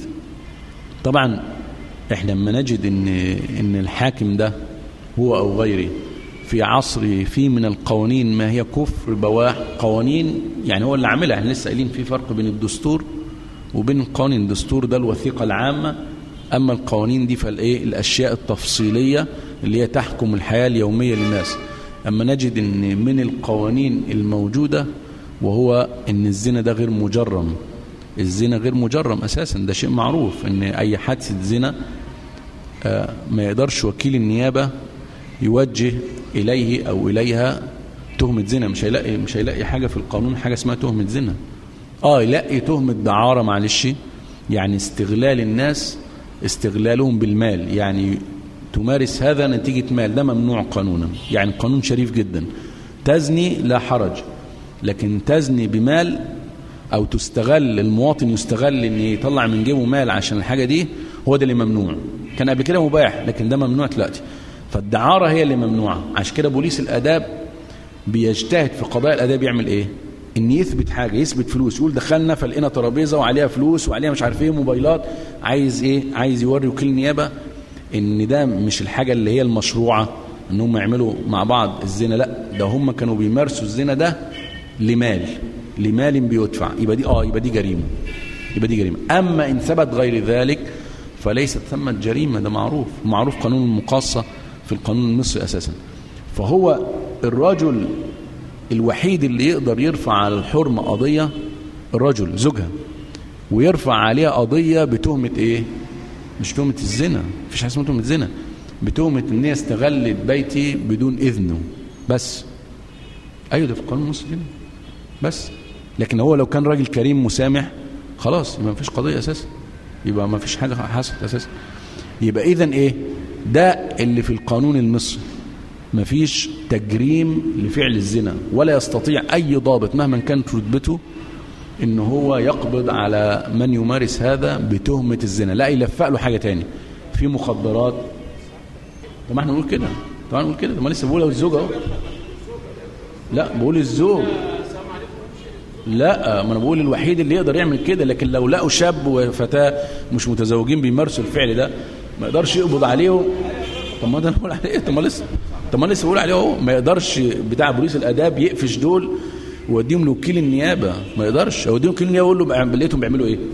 طبعا احنا لما نجد ان ان الحاكم ده هو او غيره في عصره في من القوانين ما هي كفر بواح، قوانين يعني هو اللي عاملها. احنا لسه قايلين في فرق بين الدستور وبين القوانين. الدستور ده الوثيقة العامة، اما القوانين دي فالايه الاشياء التفصيلية اللي هي تحكم الحياة اليومية للناس. اما نجد ان من القوانين الموجودة وهو ان الزنا ده غير مجرم، الزنا غير مجرم أساسا، ده شيء معروف ان أي حادثة زنا ما يقدرش وكيل النيابة يوجه إليه أو إليها تهمة زنا. مش هيلاقي مش هيلاقي حاجة في القانون حاجة اسمها تهمة زنا. آه يلاقي تهمة دعارة، معلش، يعني استغلال الناس، استغلالهم بالمال، يعني تمارس هذا نتيجة مال، ده ممنوع قانونا. يعني قانون شريف جدا، تزني لا حرج، لكن تزني بمال أو تستغل، المواطن يستغل إن يطلع من جيبه مال عشان الحاجة دي، هو ده اللي ممنوع. كان قبل كده مباح لكن ده ممنوع دلوقتي. فالدعارة هي اللي ممنوعة. عشان كده بوليس الآداب بيجتهد في قضايا الآداب يعمل إيه؟ إن يثبت حاجة، يثبت فلوس، يقول دخلنا فلقينا ترابيزة وعليها فلوس وعليها مش عارف إيه موبايلات، عايز إيه؟ عايز يوري وكيل النيابة إن ده مش الحاجة اللي هي المشروعة إن هم يعملوا مع بعض الزنا، لا ده هم كانوا بيمارسوا الزنا ده لمال لمال بيدفع، يبقى دي آه يبقى دي جريمة، يبقى دي جريمة. أما إن ثبت غير ذلك فليست ثمة جريمة، ده معروف معروف قانون المقاصة في القانون المصري أساسا. فهو الرجل الوحيد اللي يقدر يرفع على الحرمة قضية الرجل زوجها، ويرفع عليها قضية بتهمة إيه؟ مش تهمة الزنا، مفيش حاجة اسمها تهمة الزنا، بتهمة إن هي استغلت بيتي بدون إذنه بس. أيوة ده في القانون المصري كده بس. لكن هو لو كان راجل كريم مسامح خلاص يبقى مفيش قضية أساسا، يبقى مفيش حاجة حصلت أساسا. يبقى إذن إيه؟ ده اللي في القانون المصري، مفيش تجريم لفعل الزنا، ولا يستطيع أي ضابط مهما كانت رتبته إن هو يقبض على من يمارس هذا بتهمة الزنا، لا يلفق له حاجة تاني في مخدرات. طب ما احنا نقول كده، طبعا نقول كده، ما لسه بقول الزوج اهو. لا بقول الزوج، لا ما انا بقول الوحيد اللي يقدر يعمل كده. لكن لو لقوا شاب وفتاة مش متزوجين بيمارسوا الفعل ده ما يقدرش يقبض عليهم. طب ما ده نقول عليه، طب ما لسه طب ما لسه بقول عليه اهو، ما يقدرش بتاع بوليس الاداب يقفش دول ويوديهم لوكيل النيابه، ما يقدرش يوديهم لوكيل النيابه يقول له لقيتهم بيعملوا ايه؟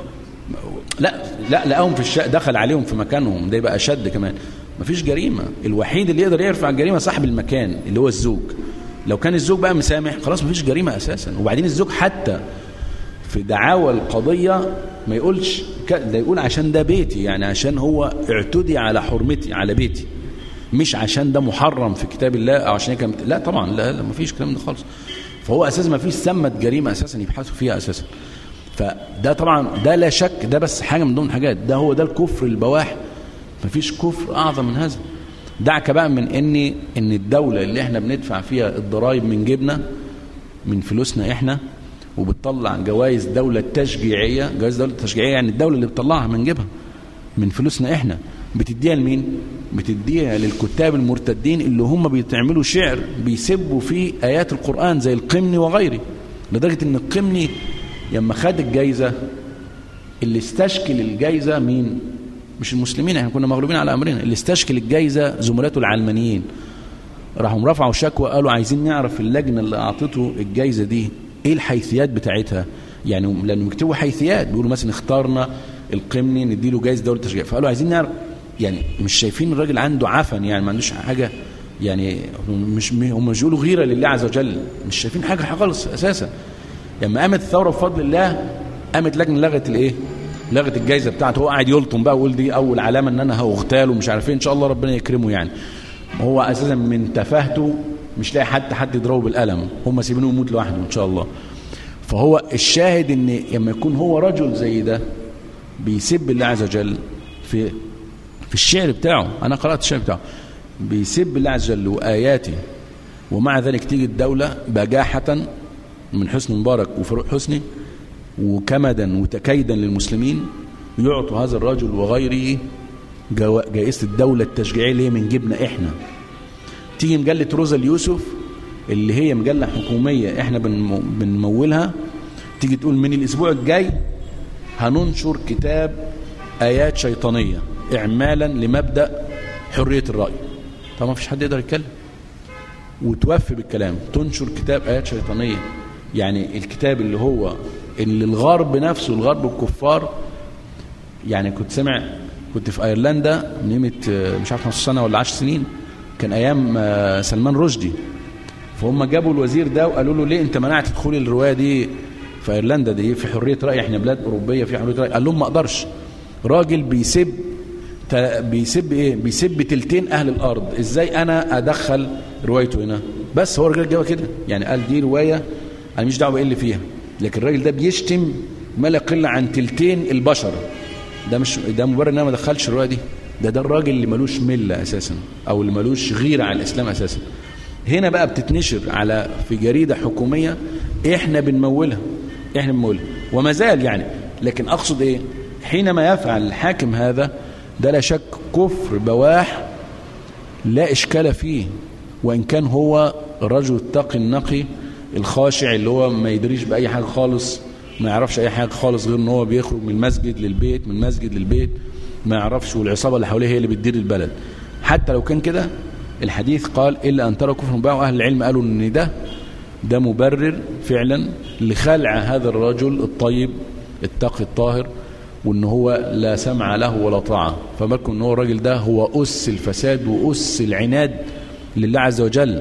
لا لا لقاهم في الشقه، دخل عليهم في مكانهم، ده يبقى اشد كمان. مفيش جريمه. الوحيد اللي يقدر يرفع الجريمه صاحب المكان اللي هو الزوج. لو كان الزوج بقى مسامح خلاص مفيش جريمه اساسا. وبعدين الزوج حتى في دعاوى القضيه ما يقولش ده، يقول عشان ده بيتي، يعني عشان هو اعتدي على حرمتي على بيتي، مش عشان ده محرم في كتاب الله او عشان كان، لا طبعا لا لا مفيش كلام ده خالص. فهو اساسا مفيش ثمه جريمه اساسا يبحثوا فيها اساسا. فده طبعا ده لا شك ده بس حاجه من ضمن حاجات، ده هو ده الكفر البواح. مفيش كفر اعظم من هذا. دعك بقى من ان ان الدوله اللي احنا بندفع فيها الضرائب من جيبنا من فلوسنا احنا، وبتطلع جوائز دوله تشجيعيه، جوائز دوله تشجيعيه يعني الدوله اللي بتطلعها من جيبها من فلوسنا احنا، بتديها لمين؟ بتديها للكتاب المرتدين اللي هم بيتعملوا شعر بيسبوا فيه ايات القران زي القمني وغيره. لدرجه ان القمني لما خد الجايزه اللي استشكل الجايزه مين؟ مش المسلمين، احنا كنا مغلوبين على امرنا. اللي استشكل الجايزه زملاته العلمانيين، راحوا رفعوا شكوى قالوا عايزين نعرف اللجنه اللي اعطته الجايزه دي ايه الحيثيات بتاعتها، يعني لانه يكتبوا حيثيات بيقولوا مثلا اختارنا القمني نديله جايزه دوله تشجيع، فقالوا عايزين نعرف، يعني مش شايفين الراجل عنده عفن، يعني ما عندوش حاجه، يعني مش هم مش بيقولوا غيره لله عز وجل، مش شايفين حاجه خالص اساسا. لما قامت الثوره بفضل الله قامت لجنه لغت الايه؟ لغت الجايزه بتاعته. هو قاعد يلطم بقى ويقول دي اول علامه ان انا هاغتال ومش عارف ايه، ان شاء الله ربنا يكرمه. يعني هو اساسا من تفاهته مش لاقي حتى حد يضربه بالقلم، هم سيبينه يموت لوحده ان شاء الله. فهو الشاهد ان لما يكون هو رجل زي ده بيسب الله عز وجل في في الشعر بتاعه، انا قرات الشعر بتاعه بيسب الله عز وجل واياته، ومع ذلك تيجي الدوله بجاحه من حسني مبارك وفاروق حسني وكمدا وتكيدا للمسلمين يعطوا هذا الرجل وغيره جائزة الدولة التشجيعية اللي هي من جبنا احنا. تيجي مجلة روزا اليوسف اللي هي مجلة حكومية احنا بنمولها، تيجي تقول من الاسبوع الجاي هننشر كتاب ايات شيطانية اعمالا لمبدأ حرية الرأي. طبعا ما فيش حد يقدر يتكلم وتوفي بالكلام، تنشر كتاب ايات شيطانية، يعني الكتاب اللي هو اللي الغرب نفسه الغرب الكفار. يعني كنت سمع كنت في ايرلندا من قيمه مش عارف نص سنه ولا عشر سنين، كان ايام سلمان رشدي، فهم جابوا الوزير ده وقالوا له ليه انت منعت دخول الروايه دي في ايرلندا، دي في حريه راي، احنا بلاد اوروبيه في حريه راي. قال لهم ما اقدرش، راجل بيسب بيسب ايه بيسب تلتين اهل الارض، ازاي انا ادخل روايته هنا؟ بس هو الراجل جابها كده، يعني قال دي روايه انا مش دعوه بايه اللي فيها، لكن الراجل ده بيشتم ما لا يقل عن تلتين البشر، ده مش ده مبرر ان انا ما ادخلش الروايه دي، ده ده الراجل اللي ملوش مله اساسا او اللي ملوش غيره على الاسلام اساسا. هنا بقى بتتنشر على في جريده حكوميه احنا بنمولها احنا بنمولها وما زال يعني. لكن اقصد ايه؟ حينما يفعل الحاكم هذا ده لا شك كفر بواح لا إشكال فيه، وإن كان هو الرجل التقي النقي الخاشع اللي هو ما يدريش بأي حاجة خالص، ما يعرفش أي حاجة خالص غير إن هو بيخرج من المسجد للبيت، من المسجد للبيت، ما يعرفش، والعصابة اللي حواليه هي اللي بتدير البلد. حتى لو كان كده الحديث قال إلا أن ترى كفر بقى، وأهل العلم قالوا إن ده ده مبرر فعلا لخلع هذا الرجل الطيب التقي الطاهر، وإن هو لا سمع له ولا طاعة. فبالكم إن هو الراجل ده هو أس الفساد وأس العناد لله عز وجل.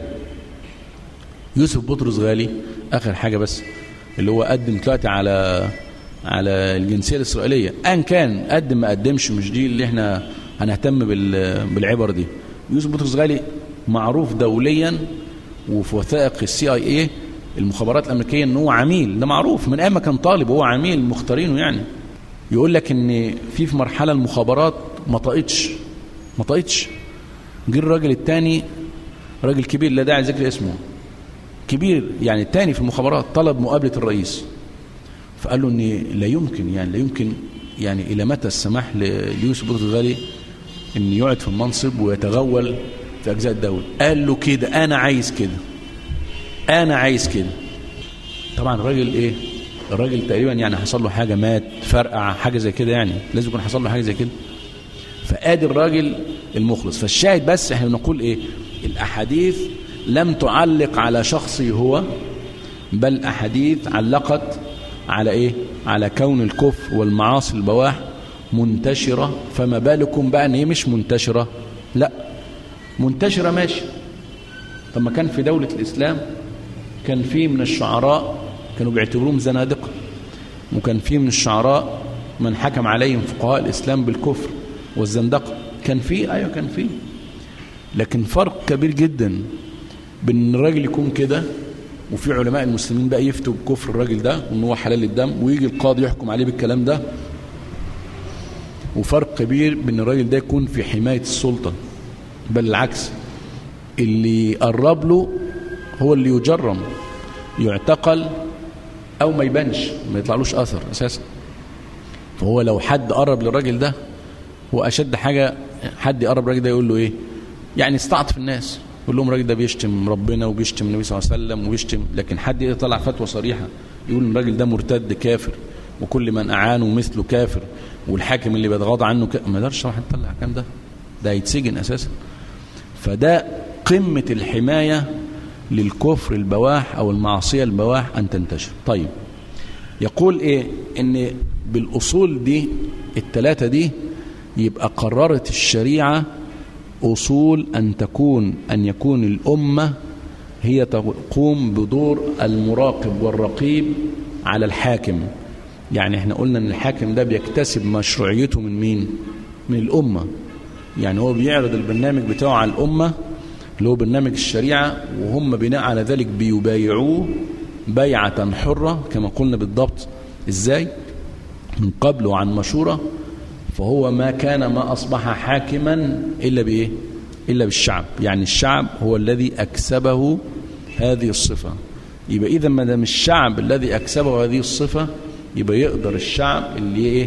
يوسف بطرس غالي آخر حاجة بس، اللي هو قدم دلوقتي على على الجنسية الإسرائيلية، أن كان قدم ما قدمش، مش دي اللي احنا هنهتم بالعبر دي. يوسف بطرس غالي معروف دوليا وفي وثائق السي اي اي المخابرات الأمريكية إن هو عميل، ده معروف من أيام ما كان طالب، هو عميل مختارينه. يعني يقول لك إن في في مرحلة المخابرات ما طاقتش ما طاقتش جه الراجل الثاني، راجل كبير لا داعي ذكر اسمه، كبير يعني الثاني في المخابرات، طلب مقابلة الرئيس، فقال له إن لا يمكن يعني لا يمكن يعني إلى متى السماح ليوسف بطرس غالي إن يقعد في المنصب ويتغول في أجزاء الدولة. قال له كده أنا عايز كده، أنا عايز كده. طبعا الراجل إيه، الراجل تقريبا يعني حصل له حاجة، مات، فرقع، حاجة زي كده، يعني لازم يكون حصل له حاجة زي كده. فآدي الراجل المخلص. فالشاهد بس احنا بنقول إيه، الأحاديث لم تعلق على شخصه هو، بل أحاديث علقت على إيه، على كون الكفر والمعاصي البواح منتشرة. فما بالكم بقى ان هي مش منتشرة، لا منتشرة ماشي. طب ما كان في دولة الإسلام كان في من الشعراء كانوا بيعتبروهم زنادقة، وكان في من الشعراء من حكم عليهم فقهاء الإسلام بالكفر والزندقة، كان في، أيوة كان في. لكن فرق كبير جدا بين الراجل يكون كده وفي علماء المسلمين بقى يفتوا بكفر الراجل ده وان هو حلال الدم، ويجي القاضي يحكم عليه بالكلام ده. وفرق كبير بين الراجل ده يكون في حماية السلطة، بل العكس، اللي يقرب له هو اللي يجرم، يعتقل او ما يبانش، ما يطلعلوش اثر اساسا. فهو لو حد قرب للراجل ده، هو اشد حاجة حد يقرب للراجل ده يقول له ايه، يعني استعطف الناس، يقول لهم الراجل ده بيشتم ربنا وبيشتم النبي صلى الله عليه وسلم وبيشتم. لكن حد يطلع فتوى صريحة يقول الراجل ده مرتد كافر وكل من أعانه مثله كافر والحاكم اللي بيتغاضى عنه ك... ما يقدرش واحد يطلع الكلام ده، ده يتسجن أساسا. فده قمة الحماية للكفر البواح أو المعصية البواح أن تنتشر. طيب يقول إيه، إن بالأصول دي الثلاثة دي يبقى قررت الشريعة أصول أن تكون أن يكون الأمة هي تقوم بدور المراقب والرقيب على الحاكم. يعني احنا قلنا ان الحاكم ده بيكتسب مشروعيته من مين؟ من الأمة. يعني هو بيعرض البرنامج بتاعه على الأمة اللي هو برنامج الشريعة، وهم بناء على ذلك بيبايعوه بيعة حرة كما قلنا بالضبط. ازاي؟ من قبل وعن مشورة. فهو ما كان ما أصبح حاكما إلا بإيه؟ إلا بالشعب. يعني الشعب هو الذي أكسبه هذه الصفة. يبقى إذا ما دام الشعب الذي أكسبه هذه الصفة، يبقى يقدر الشعب اللي إيه؟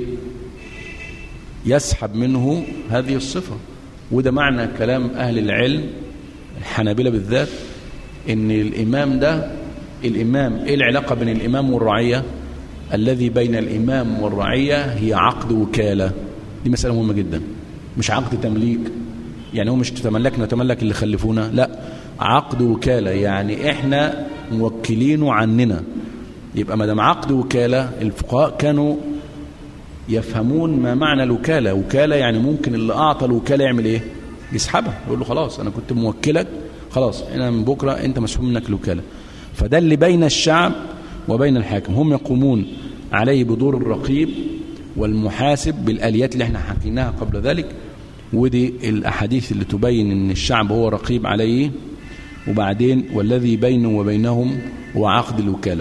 يسحب منه هذه الصفة. وده معنى كلام أهل العلم الحنابلة بالذات، إن الإمام ده الإمام إيه العلاقة بين الإمام والرعية؟ الذي بين الإمام والرعية هي عقد وكالة. دي مسألة مهمة جدا، مش عقد تمليك. يعني هو مش تتملكنا وتملك اللي خلفونا، لا، عقد وكالة، يعني احنا موكلينه عننا. يبقى ما دام عقد وكالة، الفقهاء كانوا يفهمون ما معنى الوكالة. وكالة يعني ممكن اللي أعطى الوكالة يعمل إيه؟ يسحبها، يقول له خلاص أنا كنت موكلك، خلاص أنا من بكرة أنت مسحوب منك الوكالة. فده اللي بين الشعب وبين الحاكم، هم يقومون عليه بدور الرقيب والمحاسب بالآليات اللي احنا حكيناها قبل ذلك. ودي الأحاديث اللي تبين أن الشعب هو رقيب عليه. وبعدين والذي بينه وبينهم هو عقد الوكالة.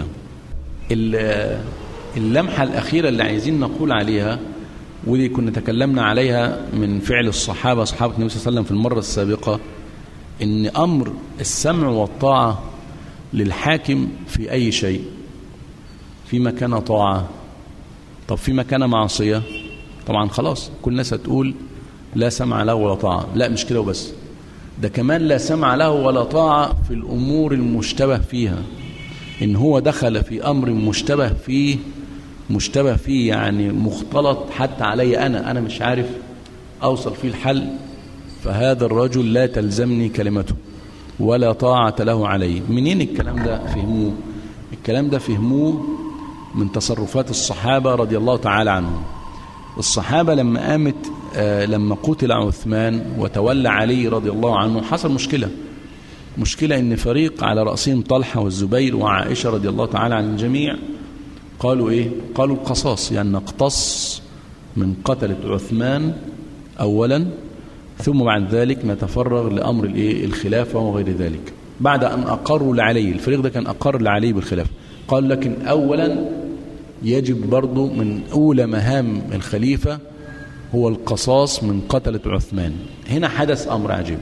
اللمحة الأخيرة اللي عايزين نقول عليها، ودي كنا تكلمنا عليها من فعل الصحابة صحابة النبي صلى الله عليه وسلم في المرة السابقة، إن أمر السمع والطاعة للحاكم في أي شيء، فيما كان طاعة. طب فيما كان معصية، طبعا خلاص كل الناس هتقول لا سمع له ولا طاعة. لا، مش كده وبس، ده كمان لا سمع له ولا طاعة في الأمور المشتبه فيها. إن هو دخل في أمر مشتبه فيه مشتبه فيه يعني مختلط حتى علي أنا أنا مش عارف أوصل فيه الحل، فهذا الرجل لا تلزمني كلمته ولا طاعة له عليه. منين الكلام ده فهموه؟ الكلام ده فهموه من تصرفات الصحابة رضي الله تعالى عنهم. الصحابة لما قامت آه لما قتل عثمان وتولى علي رضي الله عنه حصل مشكلة مشكلة إن فريق على رأسهم طلحة والزبير وعائشة رضي الله تعالى عن الجميع قالوا إيه؟ قالوا القصاص، يعني نقتص من قتلة عثمان أولا ثم بعد ذلك نتفرغ لأمر الإيه؟ الخلافة وغير ذلك. بعد أن أقروا لعلي، الفريق ده كان أقر لعلي بالخلافة، قال لكن أولا يجب برضو من أولى مهام الخليفة هو القصاص من قتلة عثمان. هنا حدث أمر عجيب،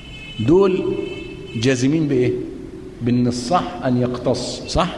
دول جازمين بإيه؟ بأن الصح أن يقتص، صح؟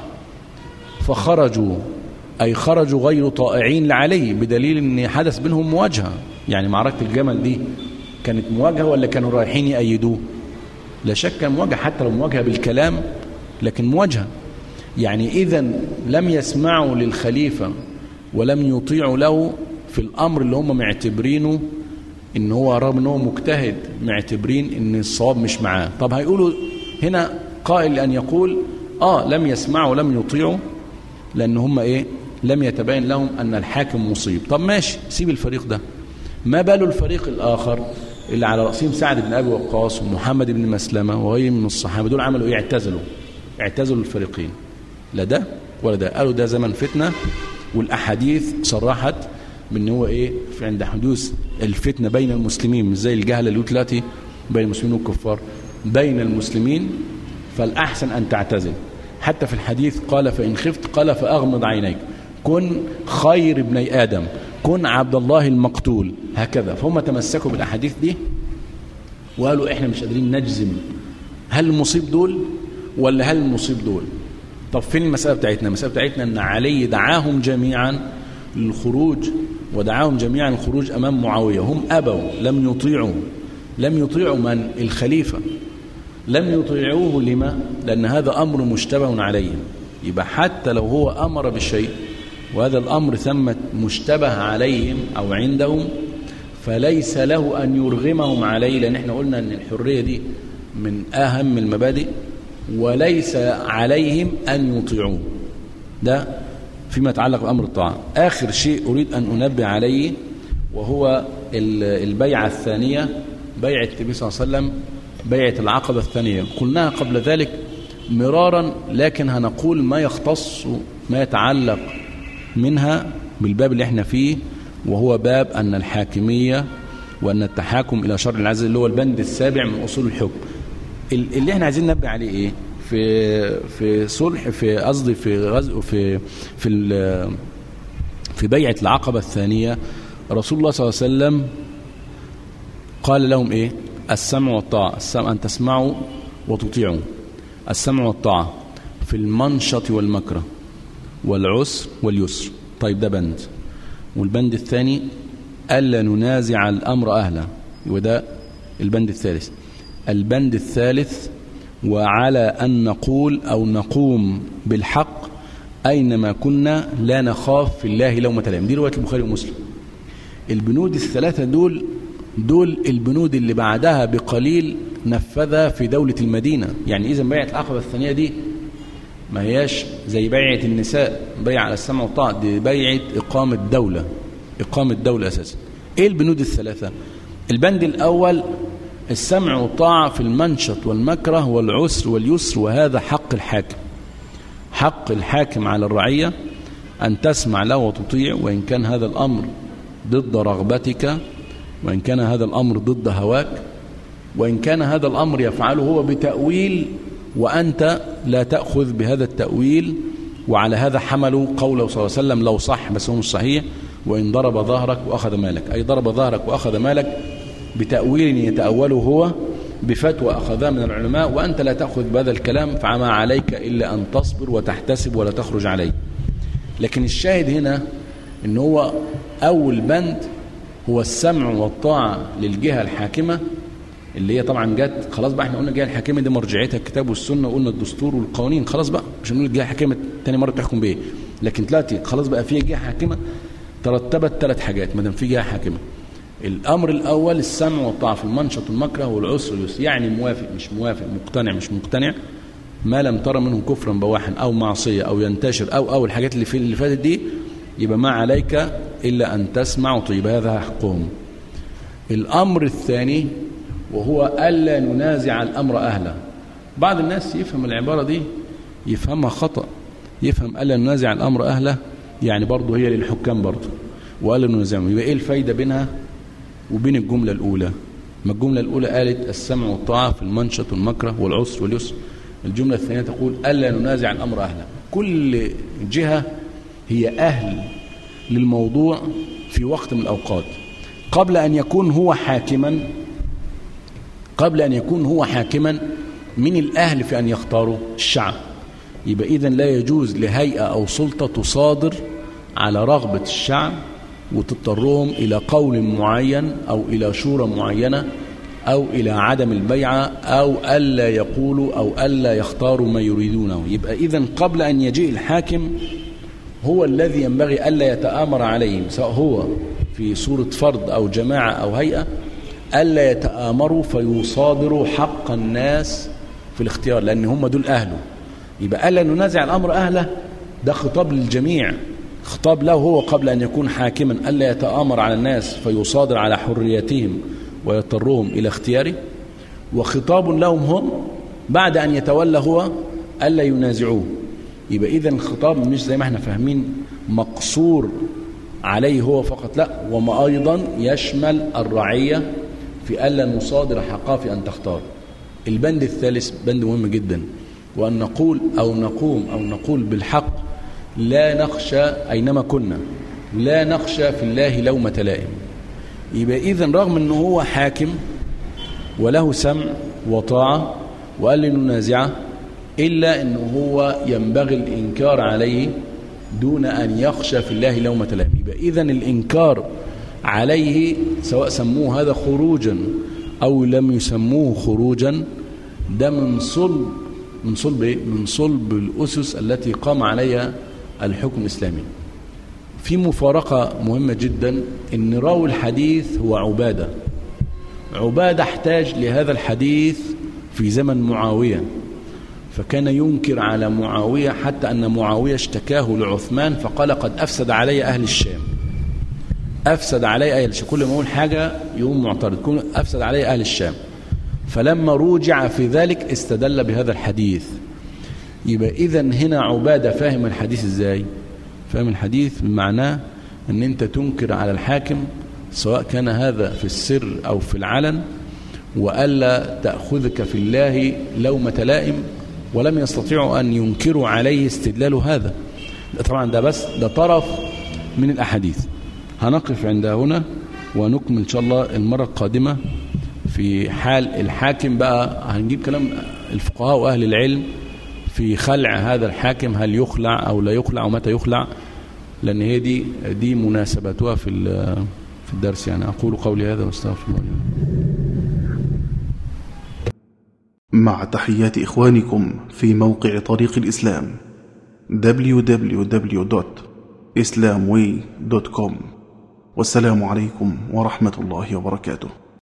فخرجوا، أي خرجوا غير طائعين لعلي، بدليل أن حدث بينهم مواجهة. يعني معركة الجمل دي كانت مواجهة ولا كانوا رايحين يأيدوه؟ لا شك كان مواجهة، حتى لو مواجهة بالكلام لكن مواجهة. يعني إذن لم يسمعوا للخليفة ولم يطيعوا له في الأمر اللي هم معتبرينه إن هو رغم إن هو مجتهد معتبرين إن الصواب مش معاه. طب هيقولوا هنا قائل أن يقول آه لم يسمعوا ولم يطيعوا لأن هم إيه؟ لم يتبين لهم أن الحاكم مصيب. طب ماشي، سيب الفريق ده. ما باله الفريق الآخر اللي على رأسهم سعد بن أبي وقاص ومحمد بن مسلمة وغيرهم من الصحابة؟ دول عملوا إيه؟ اعتزلوا اعتزلوا الفريقين، لا ده ولا ده. قالوا ده زمن فتنة، والأحاديث صرحت بأن هو إيه؟ في عند حدوث الفتنة بين المسلمين، مش زي الجهل اللي دلوقتي بين المسلمين والكفار، بين المسلمين فالأحسن أن تعتزل. حتى في الحديث قال فإن خفت قال فأغمض عينيك، كن خير ابني آدم، كن عبد الله المقتول، هكذا. فهم تمسكوا بالأحاديث دي وقالوا إحنا مش قادرين نجزم هل المصيب دول ولا هل المصيب دول. طب فين المسألة بتاعتنا؟ المسألة بتاعتنا أن علي دعاهم جميعا للخروج، ودعاهم جميعا الخروج أمام معاوية، هم أبوا، لم يطيعوا لم يطيعوا من؟ الخليفة. لم يطيعوه لما؟ لأن هذا أمر مشتبه عليهم. يبقى حتى لو هو أمر بشيء وهذا الأمر ثمت مشتبه عليهم أو عندهم، فليس له أن يرغمهم عليه، لأن احنا قلنا أن الحرية دي من أهم المبادئ، وليس عليهم أن يطيعوه. ده فيما يتعلق بأمر الطاعة. آخر شيء أريد أن أنبه عليه وهو البيعة الثانية، بيعة النبي صلى الله عليه وسلم، بيعة العقبة الثانية. قلناها قبل ذلك مرارا، لكن هنقول ما يختص ما يتعلق منها بالباب اللي احنا فيه، وهو باب أن الحاكمية وأن التحاكم إلى شرع العزل، اللي هو البند السابع من أصول الحكم. اللي احنا عايزين ننبه عليه ايه؟ في في صلح في قصدي في غزو في في في بيعة العقبة الثانية، رسول الله صلى الله عليه وسلم قال لهم ايه؟ السمع والطاعة، السمع أن تسمعوا وتطيعوا، السمع والطاعة في المنشط والمكره والعسر واليسر. طيب ده بند. والبند الثاني ألا ننازع الأمر أهله، وده البند الثالث. البند الثالث وعلى أن نقول أو نقوم بالحق أينما كنا لا نخاف في الله لومة لائم. دي رواية البخاري ومسلم. البنود الثلاثة دول دول البنود اللي بعدها بقليل نفذها في دولة المدينة. يعني إذا بيعة العقبة الثانية دي ما هياش زي بيعة النساء بيعة على السمع والطاعة، دي بيعة إقامة دولة، إقامة دولة أساسا. إيه البنود الثلاثة؟ البند الأول السمع والطاعة في المنشط والمكره والعسر واليسر، وهذا حق الحاكم. حق الحاكم على الرعية أن تسمع له وتطيع، وإن كان هذا الأمر ضد رغبتك، وإن كان هذا الأمر ضد هواك، وإن كان هذا الأمر يفعله هو بتأويل وأنت لا تأخذ بهذا التأويل. وعلى هذا حملوا قوله صلى الله عليه وسلم لو صح بس هو مش صحيح: وإن ضرب ظهرك وأخذ مالك، أي ضرب ظهرك وأخذ مالك بتأويل يتأوله هو بفتوى أخذها من العلماء، وأنت لا تأخذ بهذا الكلام، فما عليك إلا أن تصبر وتحتسب ولا تخرج عليه. لكن الشاهد هنا إن هو أول بند هو السمع والطاعة للجهة الحاكمة اللي هي طبعا جت خلاص بقى، احنا قلنا الجهة الحاكمة دي مرجعيتها الكتاب والسنة، وقلنا الدستور والقوانين، خلاص بقى مش هنقول الجهة الحاكمة تاني مرة تحكم بايه. لكن دلوقتي خلاص بقى في جهة حاكمة ترتبت ثلاث حاجات ما دام في جهة حاكمة. الامر الاول السمع والطاعة في المنشط والمكره والعسر واليسر، يعني موافق مش موافق، مقتنع مش مقتنع، ما لم ترى منه كفرا بواحا او معصية او ينتشر او او الحاجات اللي في اللي فاتت دي، يبقى ما عليك الا ان تسمع وطيب، هذا حقهم. الامر الثاني وهو الا ننازع الامر اهله. بعض الناس يفهم العبارة دي يفهمها خطأ، يفهم الا ننازع الامر اهله يعني برضه هي للحكام برضه، وقال ننازعهم. يبقى ايه الفايدة بينها وبين الجملة الأولى؟ ما الجملة الأولى قالت السمع والطاعة في المنشط والمكره والعسر واليسر، الجملة الثانية تقول ألا ننازع الأمر أهله. كل جهة هي أهل للموضوع في وقت من الأوقات، قبل أن يكون هو حاكما قبل أن يكون هو حاكما من الأهل في أن يختاروا الشعب. يبقى إذن لا يجوز لهيئة أو سلطة تصادر على رغبة الشعب وتضطرهم إلى قول معين أو إلى شورى معينة أو إلى عدم البيعة أو ألا يقولوا أو ألا يختاروا ما يريدونه. يبقى إذن قبل أن يجيء الحاكم هو الذي ينبغي ألا يتآمر عليهم، سواء هو في صورة فرد أو جماعة أو هيئة، ألا يتآمروا فيصادروا حق الناس في الاختيار، لأن هم دول أهله. يبقى ألا ننازع الأمر أهله ده خطاب للجميع، خطاب له هو قبل أن يكون حاكما ألا يتآمر على الناس فيصادر على حريتهم ويضطرهم إلى اختياره، وخطاب لهم هم بعد أن يتولى هو ألا ينازعوه. يبقى إذن الخطاب مش زي ما احنا فاهمين مقصور عليه هو فقط، لا، وما أيضا يشمل الرعية في ألا نصادر حقها في أن تختار. البند الثالث بند مهم جدا، وأن نقول أو نقوم أو نقول بالحق لا نخشى أينما كنا، لا نخشى في الله لومة لائم. يبقى إذن رغم أنه هو حاكم وله سمع وطاعة وقال لننازعه، إلا أنه هو ينبغي الإنكار عليه دون أن يخشى في الله لومة لائم. يبقى إذن الإنكار عليه سواء سموه هذا خروجا أو لم يسموه خروجا، ده من صلب من صلب إيه؟ من صلب الأسس التي قام عليها الحكم الإسلامي. في مفارقة مهمة جدا، إن راوي الحديث هو عبادة. عبادة احتاج لهذا الحديث في زمن معاوية، فكان ينكر على معاوية حتى أن معاوية اشتكاه لعثمان فقال قد أفسد علي أهل الشام. أفسد علي أهل الشام، كل ما يقول حاجة يقوم معترض، كل أفسد علي أهل الشام. فلما روجع في ذلك استدل بهذا الحديث. يبقى إذن هنا عبادة فاهم الحديث إزاي؟ فاهم الحديث بمعناه أن أنت تنكر على الحاكم سواء كان هذا في السر أو في العلن، وألا تأخذك في الله لومة لائم، ولم يستطيعوا أن ينكروا عليه استدلال هذا. طبعا ده بس ده طرف من الأحاديث. هنقف عند هنا ونكمل إن شاء الله المرة القادمة في حال الحاكم. بقى هنجيب كلام الفقهاء وأهل العلم في خلع هذا الحاكم، هل يخلع أو لا يخلع ومتى يخلع، لأن هي دي دي مناسبتها في في الدرس. يعني أقول قولي هذا واستغفر الله. مع تحيات إخوانكم في موقع طريق الإسلام دبليو دبليو دبليو دوت إسلام واي دوت كوم، والسلام عليكم ورحمة الله وبركاته.